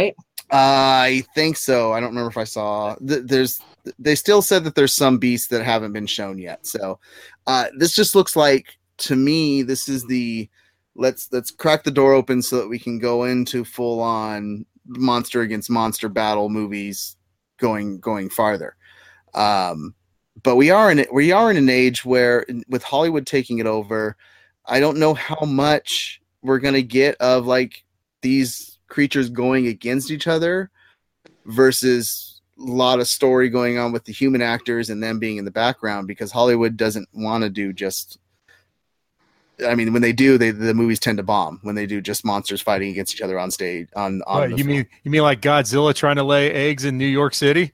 I think so. I don't remember if I saw. They still said that there's some beasts that haven't been shown yet. So this just looks like, to me, this is the let's crack the door open so that we can go into full on monster against monster battle movies going farther. But we are in an age where, with Hollywood taking it over, I don't know how much we're gonna get of like these creatures going against each other versus a lot of story going on with the human actors and them being in the background, because Hollywood doesn't want to do just. I mean, when they do, the movies tend to bomb when they do just monsters fighting against each other on stage. What, you mean like Godzilla trying to lay eggs in New York City?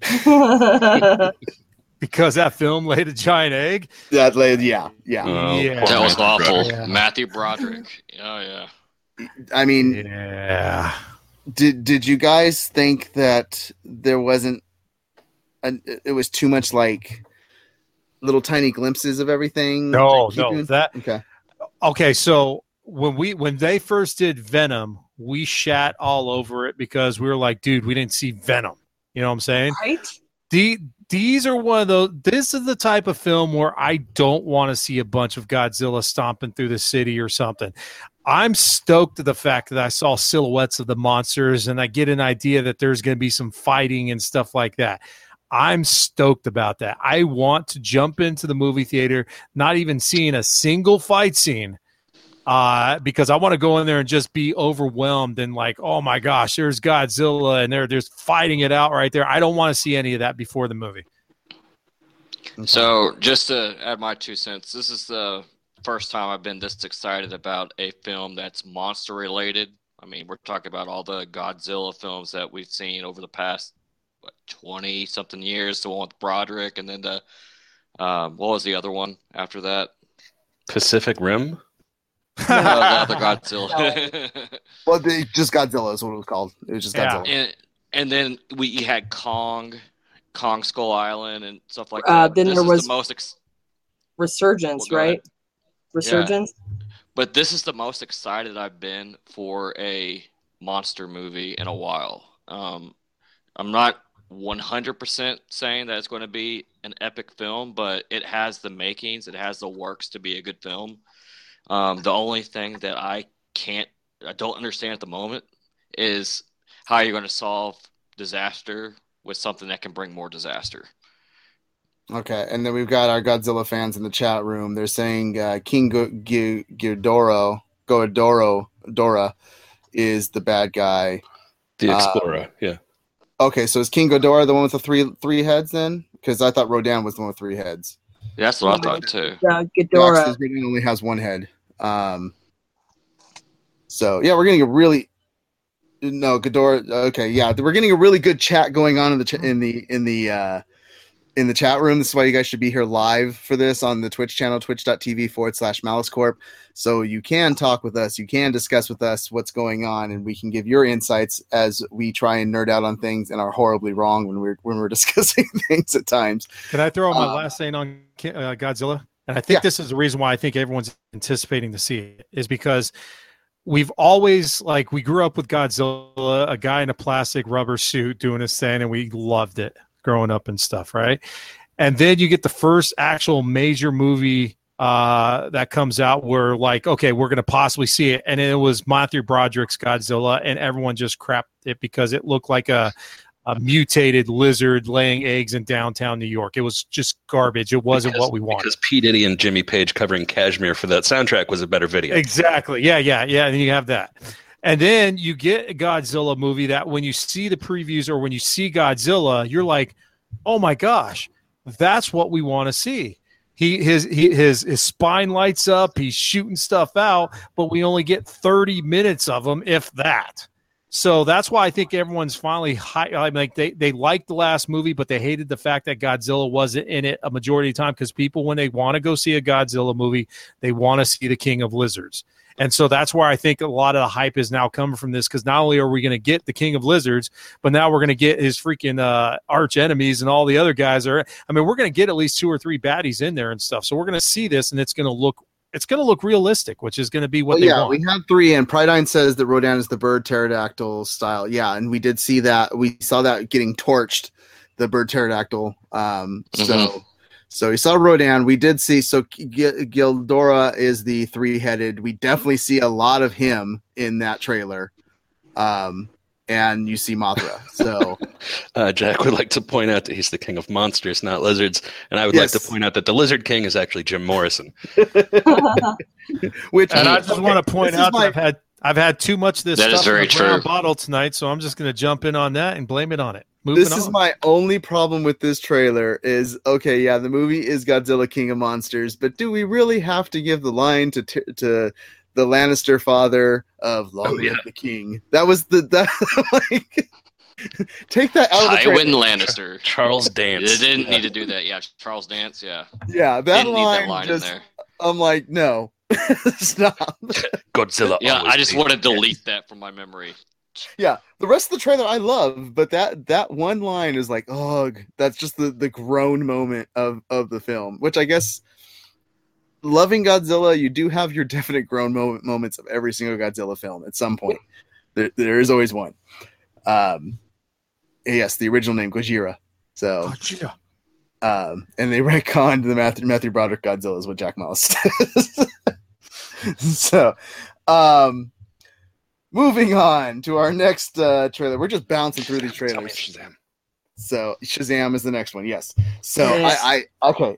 Because that film laid a giant egg. Yeah. That was awful. Yeah. Matthew Broderick. Oh yeah. I mean, yeah. Did you guys think that there wasn't? It was too much like little tiny glimpses of everything. No, okay. Okay, so when they first did Venom, we shat all over it because we were like, dude, we didn't see Venom. You know what I'm saying? Right. These are one of those. This is the type of film where I don't want to see a bunch of Godzilla stomping through the city or something. I'm stoked at the fact that I saw silhouettes of the monsters and I get an idea that there's going to be some fighting and stuff like that. I'm stoked about that. I want to jump into the movie theater, not even seeing a single fight scene, because I want to go in there and just be overwhelmed and like, oh my gosh, there's Godzilla and they're just fighting it out right there. I don't want to see any of that before the movie. So just to add my 2 cents, this is the first time I've been this excited about a film that's monster related. I mean, we're talking about all the Godzilla films that we've seen over the past 20 something years, the one with Broderick, and then the what was the other one after that? Pacific Rim. The other Godzilla. Well, just Godzilla is what it was called. It was just Godzilla. And then we had Kong Skull Island and stuff like that. Then this there was the most Resurgence, Well, go right? ahead. Resurgence. But this is the most excited I've been for a monster movie in a while. I'm not 100% saying that it's going to be an epic film, but it has the makings, it has the works to be a good film. The only thing that I don't understand at the moment is how you're going to solve disaster with something that can bring more disaster. Okay, and then we've got our Godzilla fans in the chat room. They're saying King Ghidorah is the bad guy. The Explorer, yeah. Okay, so is King Ghidorah the one with the three heads then? Because I thought Rodan was the one with 3 heads. Yeah, that's what I thought too. Yeah, Ghidorah. Rodan only has 1 head. So yeah, we're getting a really Ghidorah. Okay, yeah, we're getting a really good chat going on in the chat room. This is why you guys should be here live for this on the Twitch channel, twitch.tv/MaliceCorp. So you can talk with us, you can discuss with us what's going on, and we can give your insights as we try and nerd out on things and are horribly wrong when we're discussing things at times. Can I throw my last thing on Godzilla? And I think this is the reason why I think everyone's anticipating to see it, is because we've always, like, we grew up with Godzilla, a guy in a plastic rubber suit doing his thing, and we loved it growing up and stuff, right? And then you get the first actual major movie that comes out where, like, okay, we're going to possibly see it. And it was Matthew Broderick's Godzilla, and everyone just crapped it because it looked like a mutated lizard laying eggs in downtown New York. It was just garbage. It wasn't what we wanted. Because P. Diddy and Jimmy Page covering Kashmir for that soundtrack was a better video. Exactly. Yeah. And you have that. And then you get a Godzilla movie that when you see the previews or when you see Godzilla, you're like, oh my gosh, that's what we want to see. His spine lights up. He's shooting stuff out, but we only get 30 minutes of him, if that. So that's why I think everyone's finally they liked the last movie, but they hated the fact that Godzilla wasn't in it a majority of the time, because people, when they want to go see a Godzilla movie, they want to see the King of Lizards. And so that's where I think a lot of the hype is now coming from this, because not only are we going to get the King of Lizards, but now we're going to get his freaking arch enemies and all the other guys. We're going to get at least 2 or 3 baddies in there and stuff. So we're going to see this, and it's going to look it's going to look realistic, which is going to be what Well, they yeah, want. we had 3, and Prydine says that Rodan is the bird pterodactyl style. Yeah, and we did see that. We saw that getting torched, the bird pterodactyl. So we saw Rodan. We did see, so Gildora is the 3-headed. We definitely see a lot of him in that trailer. And you see Mothra. So Jack would like to point out that he's the king of monsters, not lizards. And I would like to point out that the Lizard King is actually Jim Morrison. Which, and I just want to point out that I've had too much of this That is stuff in very a brown true. bottle tonight, so I'm just going to jump in on that and blame it on it. This is my only problem with this trailer is, okay, yeah, the movie is Godzilla King of Monsters, but do we really have to give the line to the Lannister father of Long Live the King? That was like, take that out of the trailer. Tywin Lannister. Charles Dance. They didn't need to do that. Yeah, Charles Dance. Yeah. Yeah, that Didn't need line, that line just, in there. I'm like, no, stop. Godzilla. Yeah, always I just beats want to the dead. delete that from my memory. Yeah, the rest of the trailer I love, but that one line is like, oh, that's just the groan moment of the film, which I guess, loving Godzilla, you do have your definite groan moments of every single Godzilla film at some point. There is always one. Yes, the original name, Gojira. So, and they retconned the Matthew Broderick Godzilla is what Jack Mouse says. So, moving on to our next trailer. We're just bouncing through these Tell me trailers. Shazam. So Shazam is the next one. Yes. So Yes. I okay.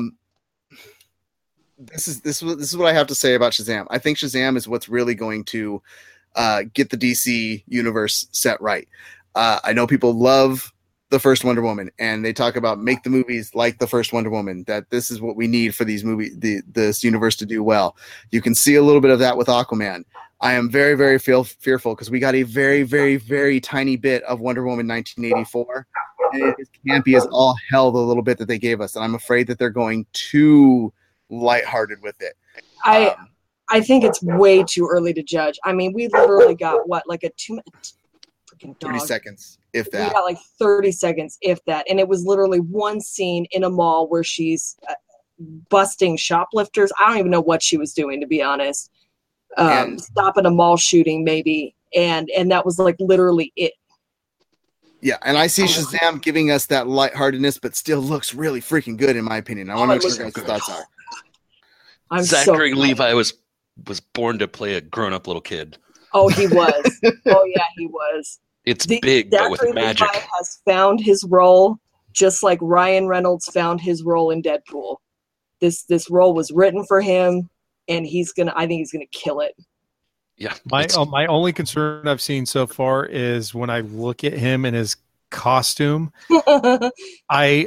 This is what I have to say about Shazam. I think Shazam is what's really going to get the DC universe set right. I know people love the first Wonder Woman, and they talk about make the movies like the first Wonder Woman. That this is what we need for these this universe to do well. You can see a little bit of that with Aquaman. I am very, very fearful because we got a very, very, very tiny bit of Wonder Woman 1984, and it is campy as all hell, the little bit that they gave us, and I'm afraid that they're going too lighthearted with it. I think it's way too early to judge. I mean, we literally got like a 2-minute freaking 30 dog. seconds, if We that. got like 30 seconds, if that, and it was literally one scene in a mall where she's busting shoplifters. I don't even know what she was doing, to be honest. Stopping a mall shooting, maybe, and that was like literally it. Yeah, and I see Shazam giving us that lightheartedness, but still looks really freaking good in my opinion. I want to know what your guys' thoughts are. I'm Zachary so Levi was born to play a grown-up little kid. Oh, he was. Oh, yeah, he was. It's big, but with Zachary magic. Levi has found his role, just like Ryan Reynolds found his role in Deadpool. This role was written for him, and I think he's gonna kill it. Yeah. My only concern I've seen so far is when I look at him in his costume, I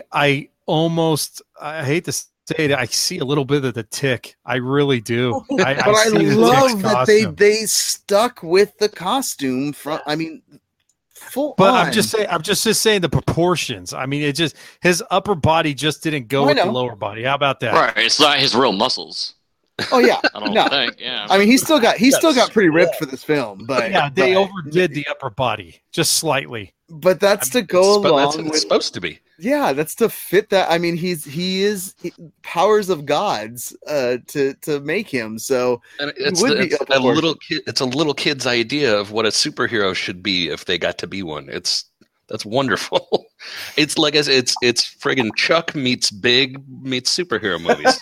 hate to say it, I see a little bit of the Tick. I really do. But I see the love Tick's that costume. they stuck with the costume from. I mean, full. But on. I'm just saying the proportions. I mean, it just his upper body just didn't go with the lower body. How about that? Right. It's not his real muscles. Oh yeah, I don't no. think. Yeah. I mean, he's still got pretty ripped for this film, but Yeah, they but, overdid the upper body just slightly. But that's to go That's along what it's with. supposed to be. Yeah, that's to fit that. I mean, he is powers of gods to make him. So And It would be it's up a proportion. little kid. It's a little kid's idea of what a superhero should be if they got to be one. That's wonderful. It's like it's friggin' Chuck meets Big meets superhero movies.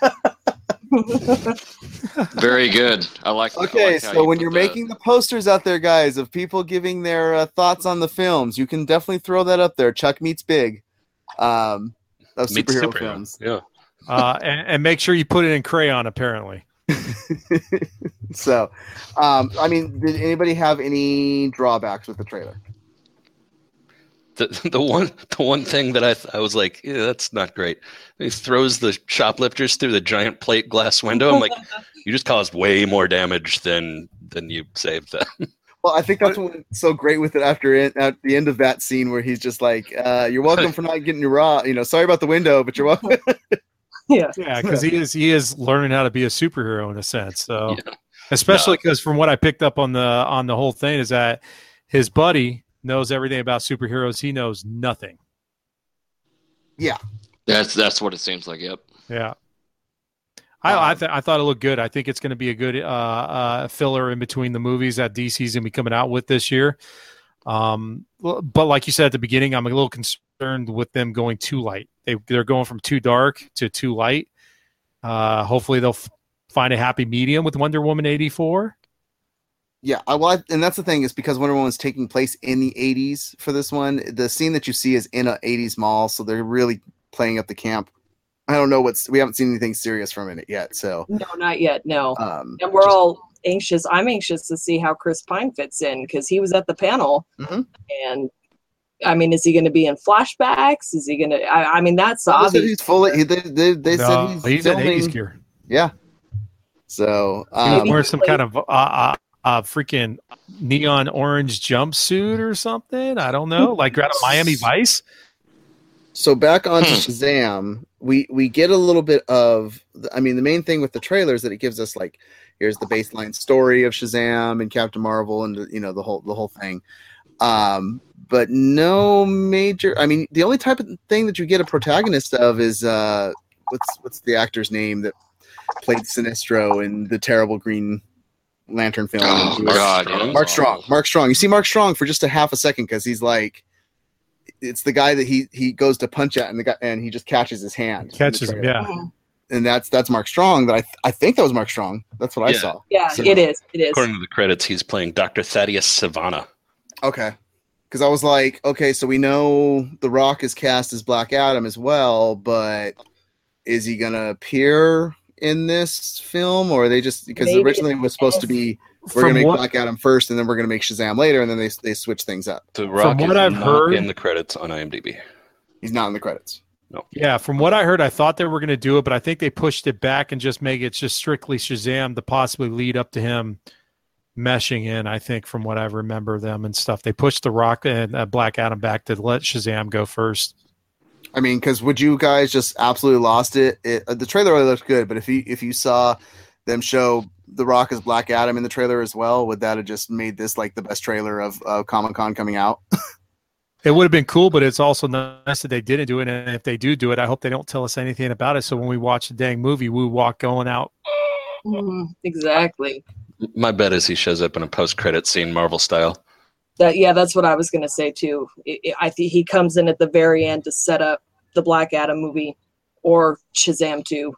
Very good. I like. okay, I like how so you when put you're that. making the posters out there, guys, of people giving their thoughts on the films, you can definitely throw that up there. Chuck meets Big, of Meets superhero films. Yeah. And make sure you put it in crayon, apparently. So, I mean, did anybody have any drawbacks with the trailer? The one thing that I was like, yeah, that's not great. He throws the shoplifters through the giant plate glass window. I'm like, you just caused way more damage than you saved them. Well, I think that's what's so great with it at the end of that scene where he's just like, "You're welcome for not getting your raw. Sorry about the window, but you're welcome." Yeah. Yeah, because he is learning how to be a superhero in a sense. So, Yeah. especially because from what I picked up on the whole thing is that his buddy knows everything about superheroes. He knows nothing. Yeah. That's what it seems like. Yep. Yeah. I thought it looked good. I think it's going to be a good filler in between the movies that DC's going to be coming out with this year. But like you said at the beginning, I'm a little concerned with them going too light. They're going from too dark to too light. Hopefully they'll find a happy medium with Wonder Woman 84. Yeah, and that's the thing, is because Wonder Woman's taking place in the 80s for this one. The scene that you see is in an 80s mall, so they're really playing up the camp. I don't know we haven't seen anything serious from it yet, so. No, not yet, no. And we're all anxious. I'm anxious to see how Chris Pine fits in, because he was at the panel, and I mean, is he going to be in flashbacks? Is he going to, I mean, that's obvious. They said he's fully, they said he's in 80s gear. Yeah. So, wear some kind of, freaking neon orange jumpsuit or something. I don't know, like out of Miami Vice. So back onto Shazam, we get a little bit of. I mean, the main thing with the trailer is that it gives us like, here's the baseline story of Shazam and Captain Marvel, and the whole thing. But no major. I mean, the only type of thing that you get a protagonist of is what's the actor's name that played Sinestro in the terrible Green Lantern film? Oh God, Mark Strong. Mark Strong. You see Mark Strong for just a half a second because he's like, it's the guy that he goes to punch at, and he just catches his hand. Catches him, yeah. And that's Mark Strong. That I think that was Mark Strong. That's what I saw. Yeah, so, it is. According to the credits, he's playing Dr. Thaddeus Savannah. Okay. Because I was like, okay, so we know The Rock is cast as Black Adam as well, but is he gonna appear in this film, or are they just, because originally it was supposed to be, we're going to make Black Adam first, and then we're going to make Shazam later, and then they switch things up. The Rock is not in the credits on IMDb. He's not in the credits. No. Yeah, from what I heard, I thought they were going to do it, but I think they pushed it back and just make it just strictly Shazam to possibly lead up to him meshing in, I think, from what I remember them and stuff. They pushed The Rock and Black Adam back to let Shazam go first. I mean, because would you guys just absolutely lost it? The trailer really looked good, but if you saw them show The Rock as Black Adam in the trailer as well, would that have just made this like the best trailer of Comic-Con coming out? It would have been cool, but it's also nice that they didn't do it. And if they do it, I hope they don't tell us anything about it. So when we watch the dang movie, we walk going out. Exactly. My bet is he shows up in a post-credit scene, Marvel style. That's what I was going to say too. I think he comes in at the very end to set up the Black Adam movie or Shazam 2.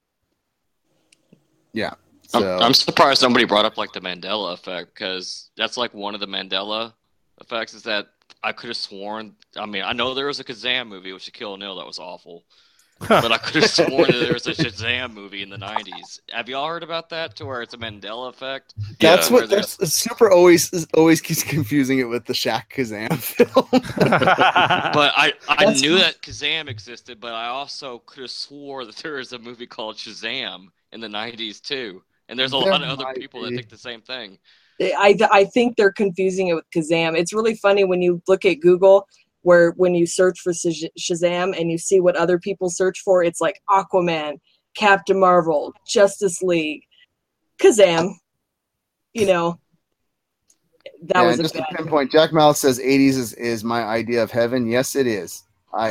Yeah. So. I'm surprised nobody brought up like the Mandela effect, because that's like one of the Mandela effects is that I could have sworn. I mean, I know there was a Kazam movie with Shaquille O'Neal that was awful, but I could have sworn that there was a Shazam movie in the 90s. Have y'all heard about that, to where it's a Mandela effect? That's super always keeps confusing it with the Shaq Kazam film. But I knew that Kazam existed, but I also could have swore that there was a movie called Shazam in the 90s too. And there's a lot of other people that think the same thing. I think they're confusing it with Kazam. It's really funny when you look at Google, where when you search for Shazam and you see what other people search for, it's like Aquaman, Captain Marvel, Justice League, Kazam. That was just a pinpoint. Jack Malice says 80s is my idea of heaven. Yes, it is.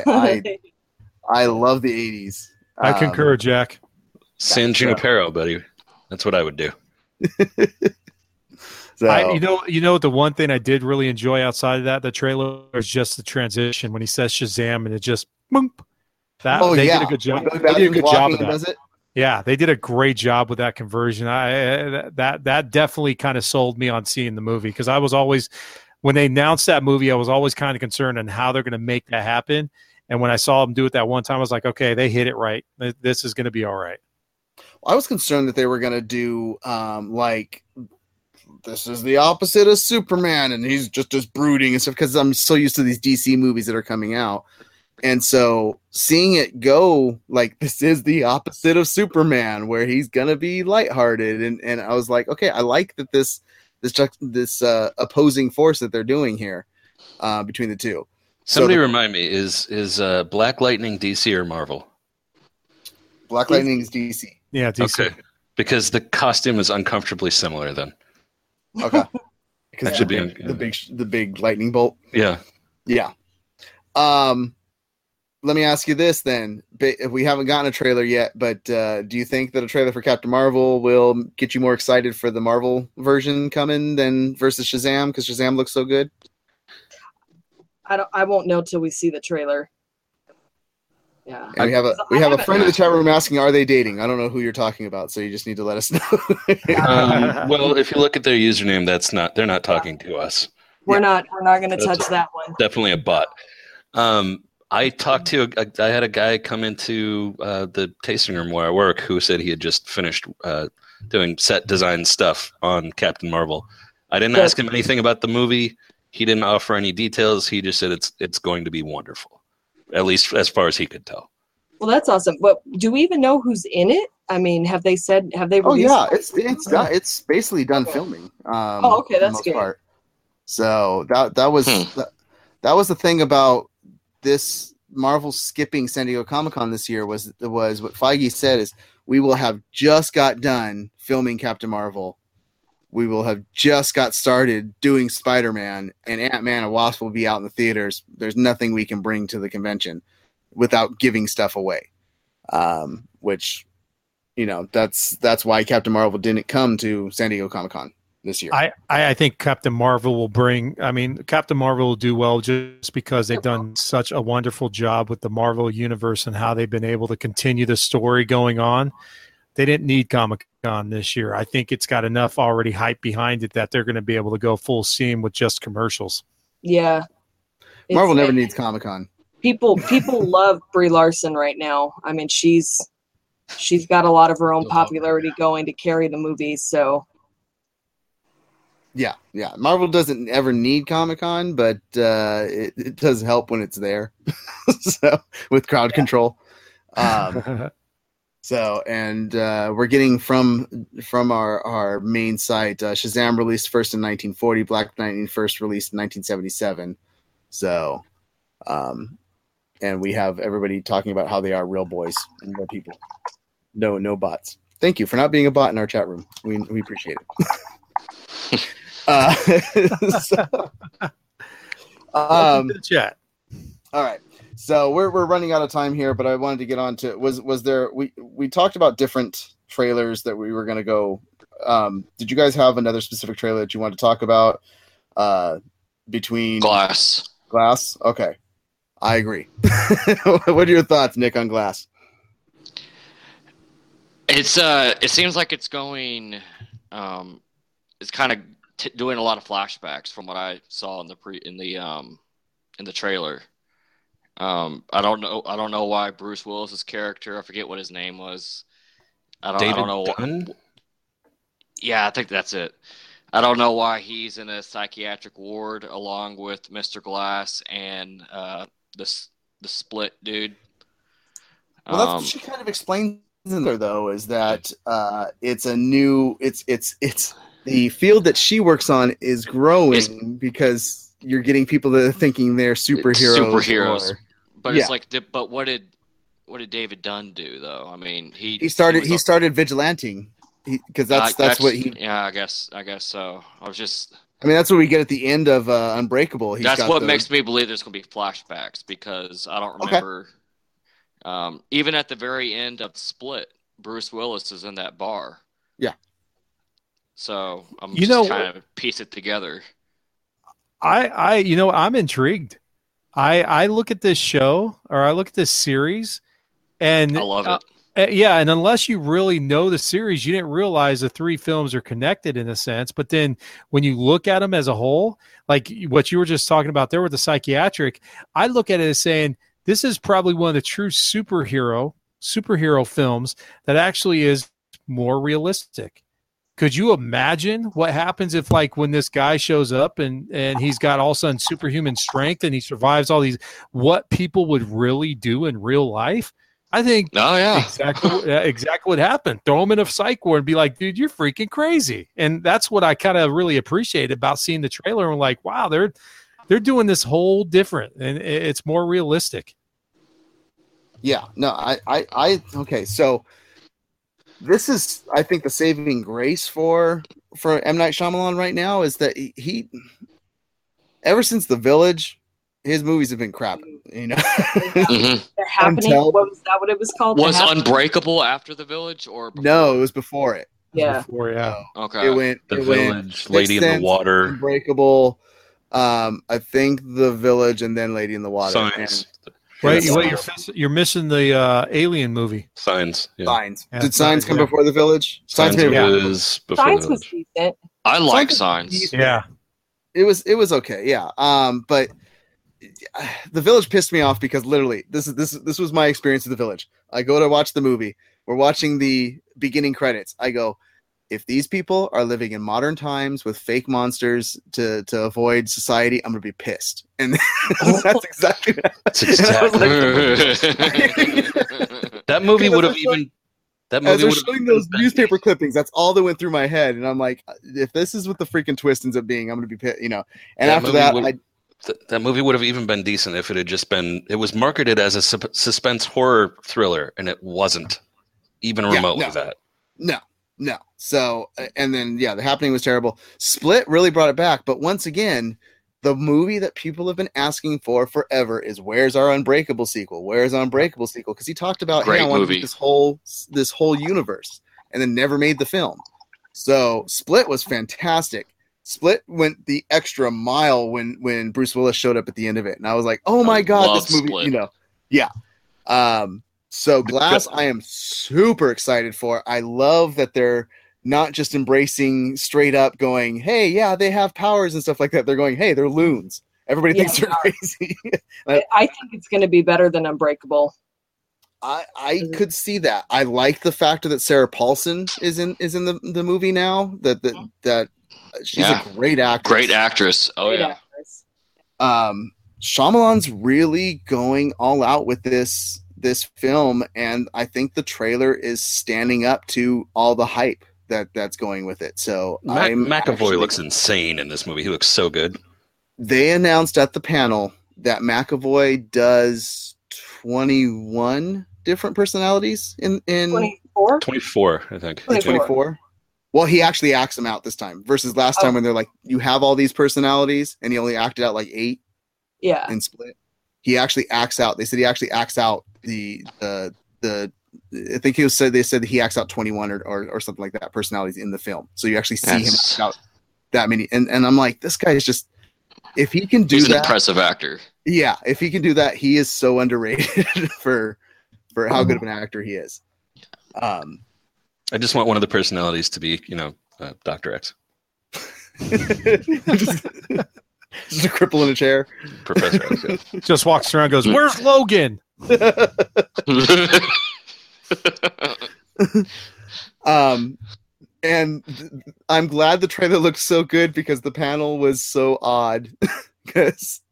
I love the 80s. I concur, Jack. San Junipero, buddy. That's what I would do. So. You know the one thing I did really enjoy outside of that, the trailer, is just the transition when he says Shazam and it just boom. They did a good job. They did a good job of that. Yeah, they did a great job with that conversion. That definitely kind of sold me on seeing the movie, because I was always, when they announced that movie, I was always kind of concerned on how they're going to make that happen. And when I saw them do it that one time, I was like, okay, they hit it right. This is going to be all right. I was concerned that they were going to do this is the opposite of Superman, and he's just as brooding and stuff, because I'm so used to these DC movies that are coming out. And so seeing it go like, this is the opposite of Superman, where he's going to be lighthearted. And I was like, okay, I like that this opposing force that they're doing here between the two. Somebody remind me, is Black Lightning DC or Marvel? Black Lightning is DC. Yeah, DC. Okay. Because the costume is uncomfortably similar then. Okay. Because that should be the, the big lightning bolt. Yeah. Yeah. let me ask you this then. We haven't gotten a trailer yet, but do you think that a trailer for Captain Marvel will get you more excited for the Marvel version coming than versus Shazam? Because Shazam looks so good. I won't know till we see the trailer. Yeah. And we have a friend in the chat room asking, "Are they dating?" I don't know who you're talking about, so you just need to let us know. Well, if you look at their username, they're not talking to us. We're not going to touch that one. Definitely a bot. I talked to I had a guy come into the tasting room where I work who said he had just finished doing set design stuff on Captain Marvel. I didn't ask him anything about the movie. He didn't offer any details. He just said it's going to be wonderful, at least as far as he could tell. Well, that's awesome. But do we even know who's in it? I mean, have they released? Oh yeah, it's basically done filming. Okay, that's good. Part. So that was the thing about this Marvel skipping San Diego Comic-Con this year was what Feige said is we will have just got done filming Captain Marvel. We will have just got started doing Spider-Man, and Ant-Man and Wasp will be out in the theaters. There's nothing we can bring to the convention without giving stuff away. Which, that's why Captain Marvel didn't come to San Diego Comic-Con this year. I think Captain Marvel will Captain Marvel will do well just because they've done such a wonderful job with the Marvel universe and how they've been able to continue the story going on. They didn't need Comic-Con this year. I think it's got enough already hype behind it that they're going to be able to go full steam with just commercials. Yeah. Marvel never needs Comic-Con. People love Brie Larson right now. I mean, she's got a lot of her own popularity going to carry the movies, so Yeah. Marvel doesn't ever need Comic-Con, but it does help when it's there. So with crowd control. We're getting from our main site, Shazam released first in 1940, Black Lightning first released in 1977. So, and we have everybody talking about how they are real boys and real people. No bots. Thank you for not being a bot in our chat room. We appreciate it. Welcome to the chat. All right. So we're running out of time here, but I wanted to get on to was there we talked about different trailers that we were going to go. Did you guys have another specific trailer that you wanted to talk about between Glass? Okay. I agree. What are your thoughts, Nick, on Glass? It's it seems like it's going it's kind of doing a lot of flashbacks from what I saw in the trailer. I don't know why Bruce Willis's character, I forget what his name was. I don't know. Dunn? Yeah, I think that's it. I don't know why he's in a psychiatric ward along with Mr. Glass and the Split dude. Well, that's what she kind of explains in there, though, is that it's a new it's the field that she works on is growing because you're getting people that are thinking they're superheroes. But it's like, but what did David Dunn do though? I mean, he started vigilanting because that's what he. Yeah, I guess so. I mean, that's what we get at the end of Unbreakable. That's what makes me believe there's going to be flashbacks because I don't remember. Okay. Even at the very end of Split, Bruce Willis is in that bar. Yeah. So I'm just trying to piece it together. I'm intrigued. I look at this show or I look at this series and I love it. And unless you really know the series, you didn't realize the three films are connected in a sense. But then when you look at them as a whole, like what you were just talking about there with the psychiatric, I look at it as saying this is probably one of the true superhero films that actually is more realistic. Could you imagine what happens if, like, when this guy shows up and he's got all of a sudden superhuman strength and he survives all these, what people would really do in real life? I think exactly what happened. Throw him in a psych ward and be like, dude, you're freaking crazy. And that's what I kind of really appreciate about seeing the trailer. And like, wow, they're doing this whole different and it's more realistic. Yeah, no, okay. So this is, I think, the saving grace for M. Night Shyamalan right now is that he ever since The Village, his movies have been crap. You know, Mhm. They're happening. Until- What was that? What it was called? Was The Happening? Unbreakable after The Village or before? no, it was before it. Yeah. Before, yeah. So Okay. it went. The it went Village, Lady in Sixth the Sense, Water, Unbreakable. I think The Village, and then Lady in the Water. Signs. Wait, Yeah. you're missing the Alien movie. Signs. And Yeah. Signs. Yeah, Did Signs Signs, come yeah. before The Village? Signs maybe- was before Science the was Village. decent. I like Signs- Signs. Yeah. It was okay, yeah. But The Village pissed me off because literally this was my experience of The Village. I go to watch the movie. We're watching the beginning credits. I go, if these people are living in modern times with fake monsters to avoid society, I'm gonna be pissed. And that's exactly That's And I was exactly. That movie Because would have it's like- even. That as movie they're would have showing those newspaper clippings, that's all that went through my head. And I'm like, if this is what the freaking twist ends up being, I'm gonna be pissed, you know. And That after movie that, would- That movie would have even been decent if it had just been. It was marketed as a suspense horror thriller, and it wasn't even Yeah, remotely no. that. No. So, and then, yeah, The Happening was terrible. Split really brought it back. But once again, the movie that people have been asking for forever is where's our Unbreakable sequel? Where's our Unbreakable sequel? Because he talked about, Great hey, I want to movie. do this whole universe, and then never made the film. So Split was fantastic. Split went the extra mile when Bruce Willis showed up at the end of it. And I was like, oh my I God, love this movie, Split. you know. Yeah. So Glass, I am super excited for. I love that they're not just embracing straight up going, hey, yeah, they have powers and stuff like that. They're going, hey, they're loons. Everybody Yeah, thinks they're crazy. I think it's going to be better than Unbreakable. I could see that. I like the factor that Sarah Paulson is in the movie now. That she's Yeah. a great actress. Great actress. Oh Great yeah. actress. Shyamalan's really going all out with this film, and I think the trailer is standing up to all the hype that's going with it. So McAvoy actually- looks insane in this movie. He looks so good. They announced at the panel that McAvoy does 21 different personalities in 24? 24, I think. 24. Well, he actually acts them out this time versus last time when they're like, you have all these personalities, and he only acted out like 8 Yeah. in Split. He actually acts out. They said he actually acts out the I think they said that he acts out 21 or something like that personalities in the film. So you actually see him That's- act out that many. And I'm like, this guy is just, if he can do He's an that, impressive actor. yeah, if he can do that, he is so underrated for how good of an actor he is. I just want one of the personalities to be, Dr. X. just a cripple in a chair. Professor X. Yeah. Just walks around and goes, where's Logan? And I'm glad the trailer looked so good because the panel was so odd. Because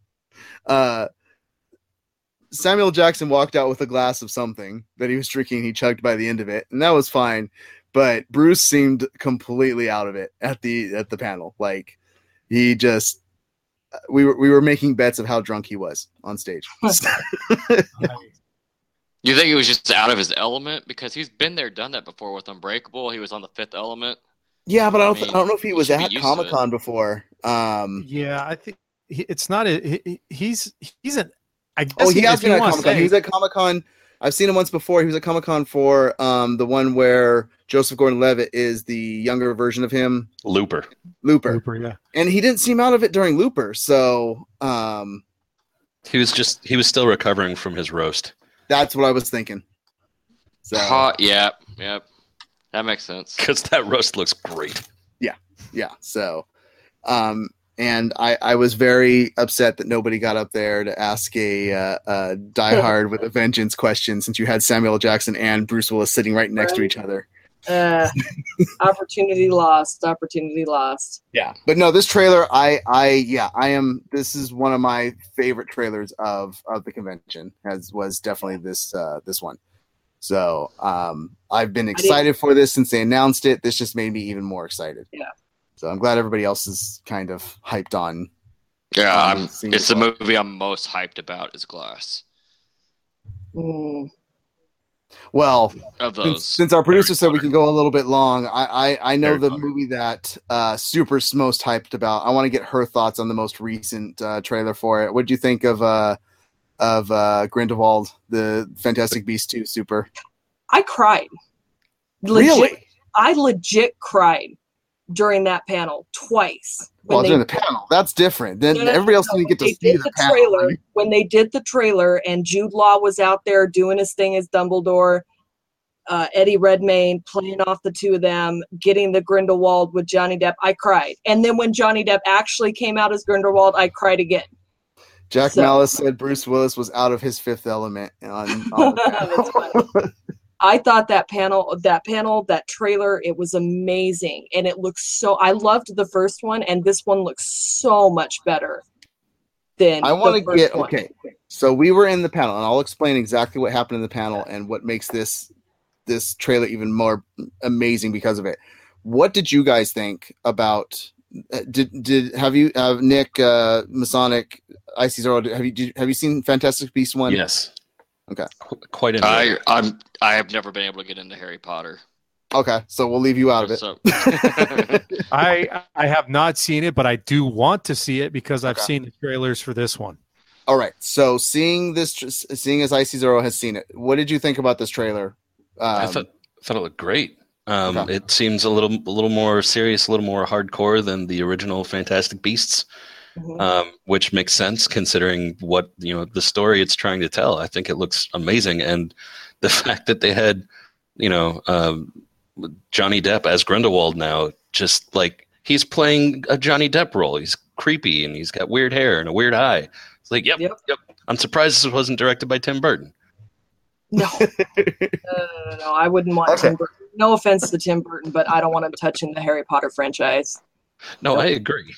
Samuel Jackson walked out with a glass of something that he was drinking. He chugged by the end of it, and that was fine. But Bruce seemed completely out of it at the panel. Like he just, we were making bets of how drunk he was on stage. You think he was just out of his element? Because he's been there, done that before with Unbreakable. He was on the Fifth Element. Yeah, but I mean, don't know if he was should be at used to it. Comic-Con before. Yeah, I think it's not he's an. I guess Oh, he has if you been at wanna Comic-Con. say- He was at Comic-Con. I've seen him once before. He was at Comic-Con for the one where Joseph Gordon-Levitt is the younger version of him, Looper. Looper. Looper, yeah. And he didn't seem out of it during Looper. So He was still recovering from his roast. that's what I was thinking. So Yep. That makes sense. Because that roast looks great. yeah. So and I was very upset that nobody got up there to ask a Die Hard with a Vengeance question since you had Samuel L. Jackson and Bruce Willis sitting right next to Right. each other. Opportunity lost. Opportunity lost. Yeah, but no, this trailer, I am. This is one of my favorite trailers of the convention. Was definitely this one. So I've been excited for this since they announced it. This just made me even more excited. Yeah. So I'm glad everybody else is kind of hyped on. Yeah, seeing it's it the well. movie I'm most hyped about is Glass. Mm. Well, of those. since our producer Harry said we Potter. can go a little bit long, I know Harry the Potter. movie that Super's most hyped about. I want to get her thoughts on the most recent trailer for it. What did you think of Grindelwald, the Fantastic Beasts 2 Super? I cried. Legit, Really? I legit cried during that panel twice. Well, during the panel, that's different. Then everybody else didn't get to They see did the the panel. trailer. right? When they did the trailer and Jude Law was out there doing his thing as Dumbledore, Eddie Redmayne playing off the two of them, getting the Grindelwald with Johnny Depp, I cried. And then when Johnny Depp actually came out as Grindelwald, I cried again. Jack So- Malice said Bruce Willis was out of his fifth element on the That's funny. I thought that trailer, it was amazing. And it looks so, I loved the first one, and this one looks so much better than I want the to first get one. okay. So we were in the panel, and I'll explain exactly what happened in the panel and what makes this trailer even more amazing because of it. What did you guys think about? Have you Nick Masonic Icy Zero? Have you seen Fantastic Beasts 1? Yes. Okay. Quite into it. I have never been able to get into Harry Potter. Okay, so we'll leave you out of it. So, I have not seen it, but I do want to see it because I've Okay. seen the trailers for this one. All right. So seeing as Icy Zero has seen it, what did you think about this trailer? I thought it looked great. Okay. It seems a little more serious, a little more hardcore than the original Fantastic Beasts, Mhm. which makes sense considering what the story it's trying to tell. I think it looks amazing, and the fact that they had Johnny Depp as Grindelwald now, just like he's playing a Johnny Depp role. He's creepy and he's got weird hair and a weird eye. It's like, yep. I'm surprised this wasn't directed by Tim Burton. No. No, I wouldn't want Okay. Tim Burton. No offense to Tim Burton, but I don't want him touching the Harry Potter franchise. No, I agree.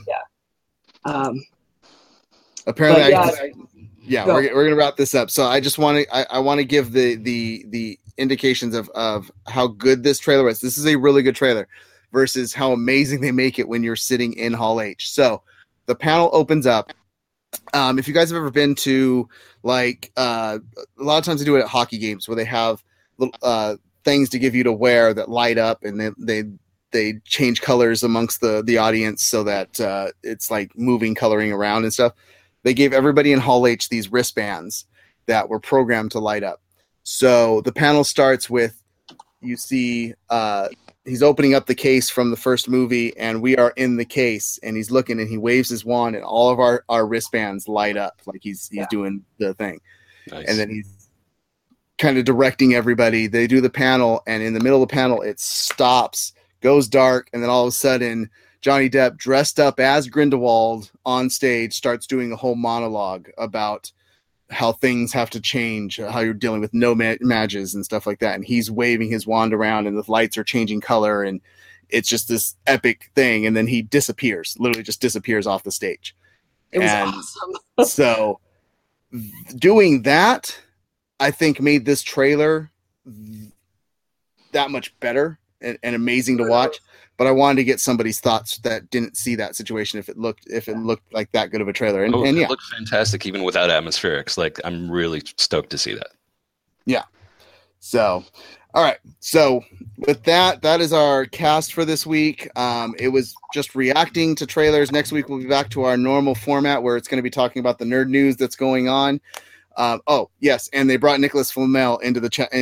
Apparently, But Go. we're gonna wrap this up. So I just want to I want to give the indications of how good this trailer is. This is a really good trailer versus how amazing they make it when you're sitting in Hall H. So the panel opens up. If you guys have ever been to like a lot of times they do it at hockey games where they have little things to give you to wear that light up and they change colors amongst the audience so that it's like moving coloring around and stuff. They gave everybody in Hall H these wristbands that were programmed to light up. So the panel starts with, you see, he's opening up the case from the first movie, and we are in the case, and he's looking, and he waves his wand, and all of our wristbands light up like he's doing the thing. Nice. And then he's kind of directing everybody. They do the panel, and in the middle of the panel, it stops, goes dark, and then all of a sudden, Johnny Depp, dressed up as Grindelwald on stage, starts doing a whole monologue about how things have to change, how you're dealing with no mages and stuff like that. And he's waving his wand around and the lights are changing color. And it's just this epic thing. And then he disappears, literally just disappears off the stage. It was And awesome. so doing that, I think made this trailer that much better and amazing to watch. But I wanted to get somebody's thoughts that didn't see that situation if it looked like that good of a trailer. And It yeah, looked fantastic even without atmospherics. Like, I'm really stoked to see that. so all right. So with that is our cast for this week. It was just reacting to trailers. Next week we'll be back to our normal format where it's going to be talking about the nerd news that's going on. Oh yes, and they brought Nicholas Flamel into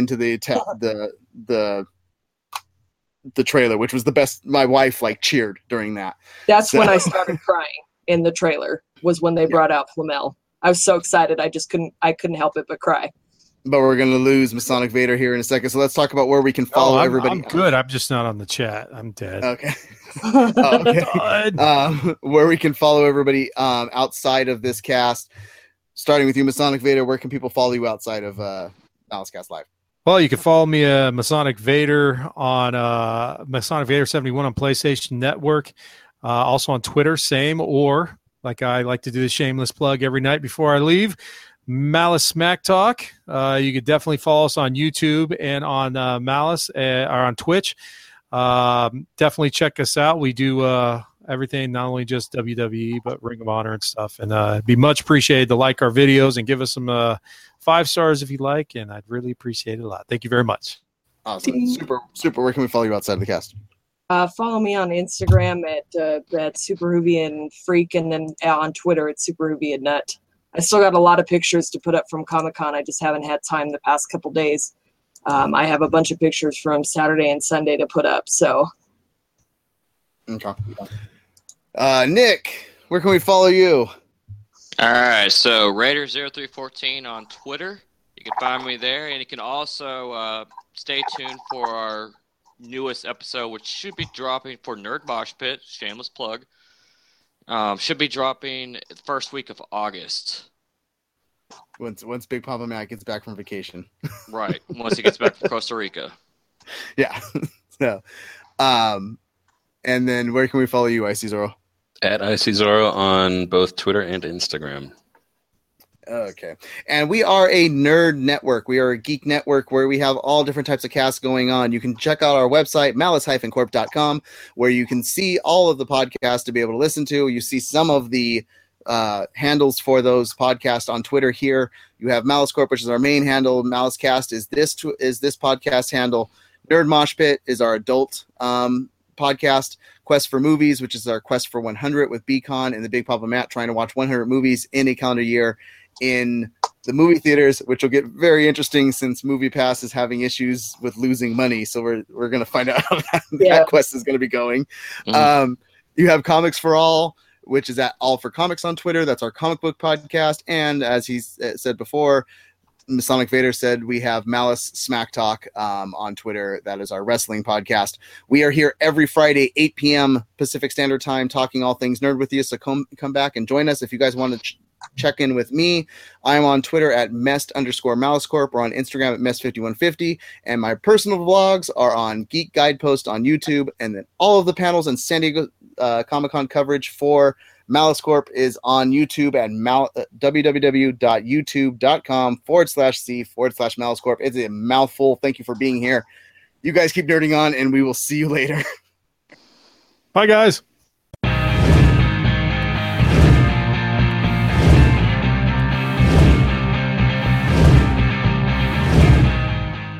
the trailer, which was the best. My wife cheered during that. That's when So- I started crying in the trailer, was when they brought out Flamel. I was so excited. I couldn't help it but cry. But we're going to lose Masonic Vader here in a second. So let's talk about where we can follow everybody. I'm good. I'm just not on the chat. I'm dead. Okay. Oh, okay. Done. Where we can follow everybody outside of this cast, starting with you, Masonic Vader. Where can people follow you outside of Malice Cast Live? Well, you can follow me, Masonic Vader, on Masonic Vader 71 on PlayStation Network. Also on Twitter, same, or like I like to do the shameless plug every night before I leave, Malice Smack Talk. You could definitely follow us on YouTube and on Malice or on Twitch. Definitely check us out. We do everything, not only just WWE, but Ring of Honor and stuff. And it'd be much appreciated to like our videos and give us some 5 stars if you like. And I'd really appreciate it a lot. Thank you very much. Awesome. Super. Where can we follow you outside of the cast? Follow me on Instagram at Super Hoovian Freak, and then on Twitter at Super Hoovian Nut. I still got a lot of pictures to put up from Comic-Con. I just haven't had time the past couple days. I have a bunch of pictures from Saturday and Sunday to put up. So, okay. Nick, where can we follow you? All right, so Raider0314 on Twitter. You can find me there, and you can also stay tuned for our newest episode, which should be dropping for Nerd Mosh Pit. Shameless plug. Should be dropping the first week of August. Once Big Papa Matt gets back from vacation. Right. Once he gets back from Costa Rica. Yeah. So, and then where can we follow you, IC Zoro? At IC Zoro on both Twitter and Instagram. Okay. And we are a nerd network. We are a geek network where we have all different types of casts going on. You can check out our website, malice-corp.com, where you can see all of the podcasts to be able to listen to. You see some of the handles for those podcasts on Twitter here. You have Malice Corp, which is our main handle. MaliceCast is this podcast handle. Nerd Mosh Pit is our adult podcast. Quest for Movies, which is our Quest for 100 with Beacon and the Big Papa Matt trying to watch 100 movies in a calendar year in the movie theaters, which will get very interesting since MoviePass is having issues with losing money. So we're going to find out how that quest is going to be going. Mm-hmm. You have Comics for All, which is at All for Comics on Twitter. That's our comic book podcast. And as he said before, Masonic Vader said we have Malice Smack Talk on Twitter. That is our wrestling podcast. We are here every Friday, 8 p.m. Pacific Standard Time, talking all things nerd with you. So come back and join us. If you guys want to check in with me, I'm on Twitter at Mest_MaliceCorp or on Instagram at Mest5150. And my personal vlogs are on Geek Guidepost on YouTube. And then all of the panels and San Diego Comic-Con coverage for Malice Corp is on YouTube at www.youtube.com/C/Malice Corp. It's a mouthful. Thank you for being here. You guys keep nerding on, and we will see you later. Bye, guys.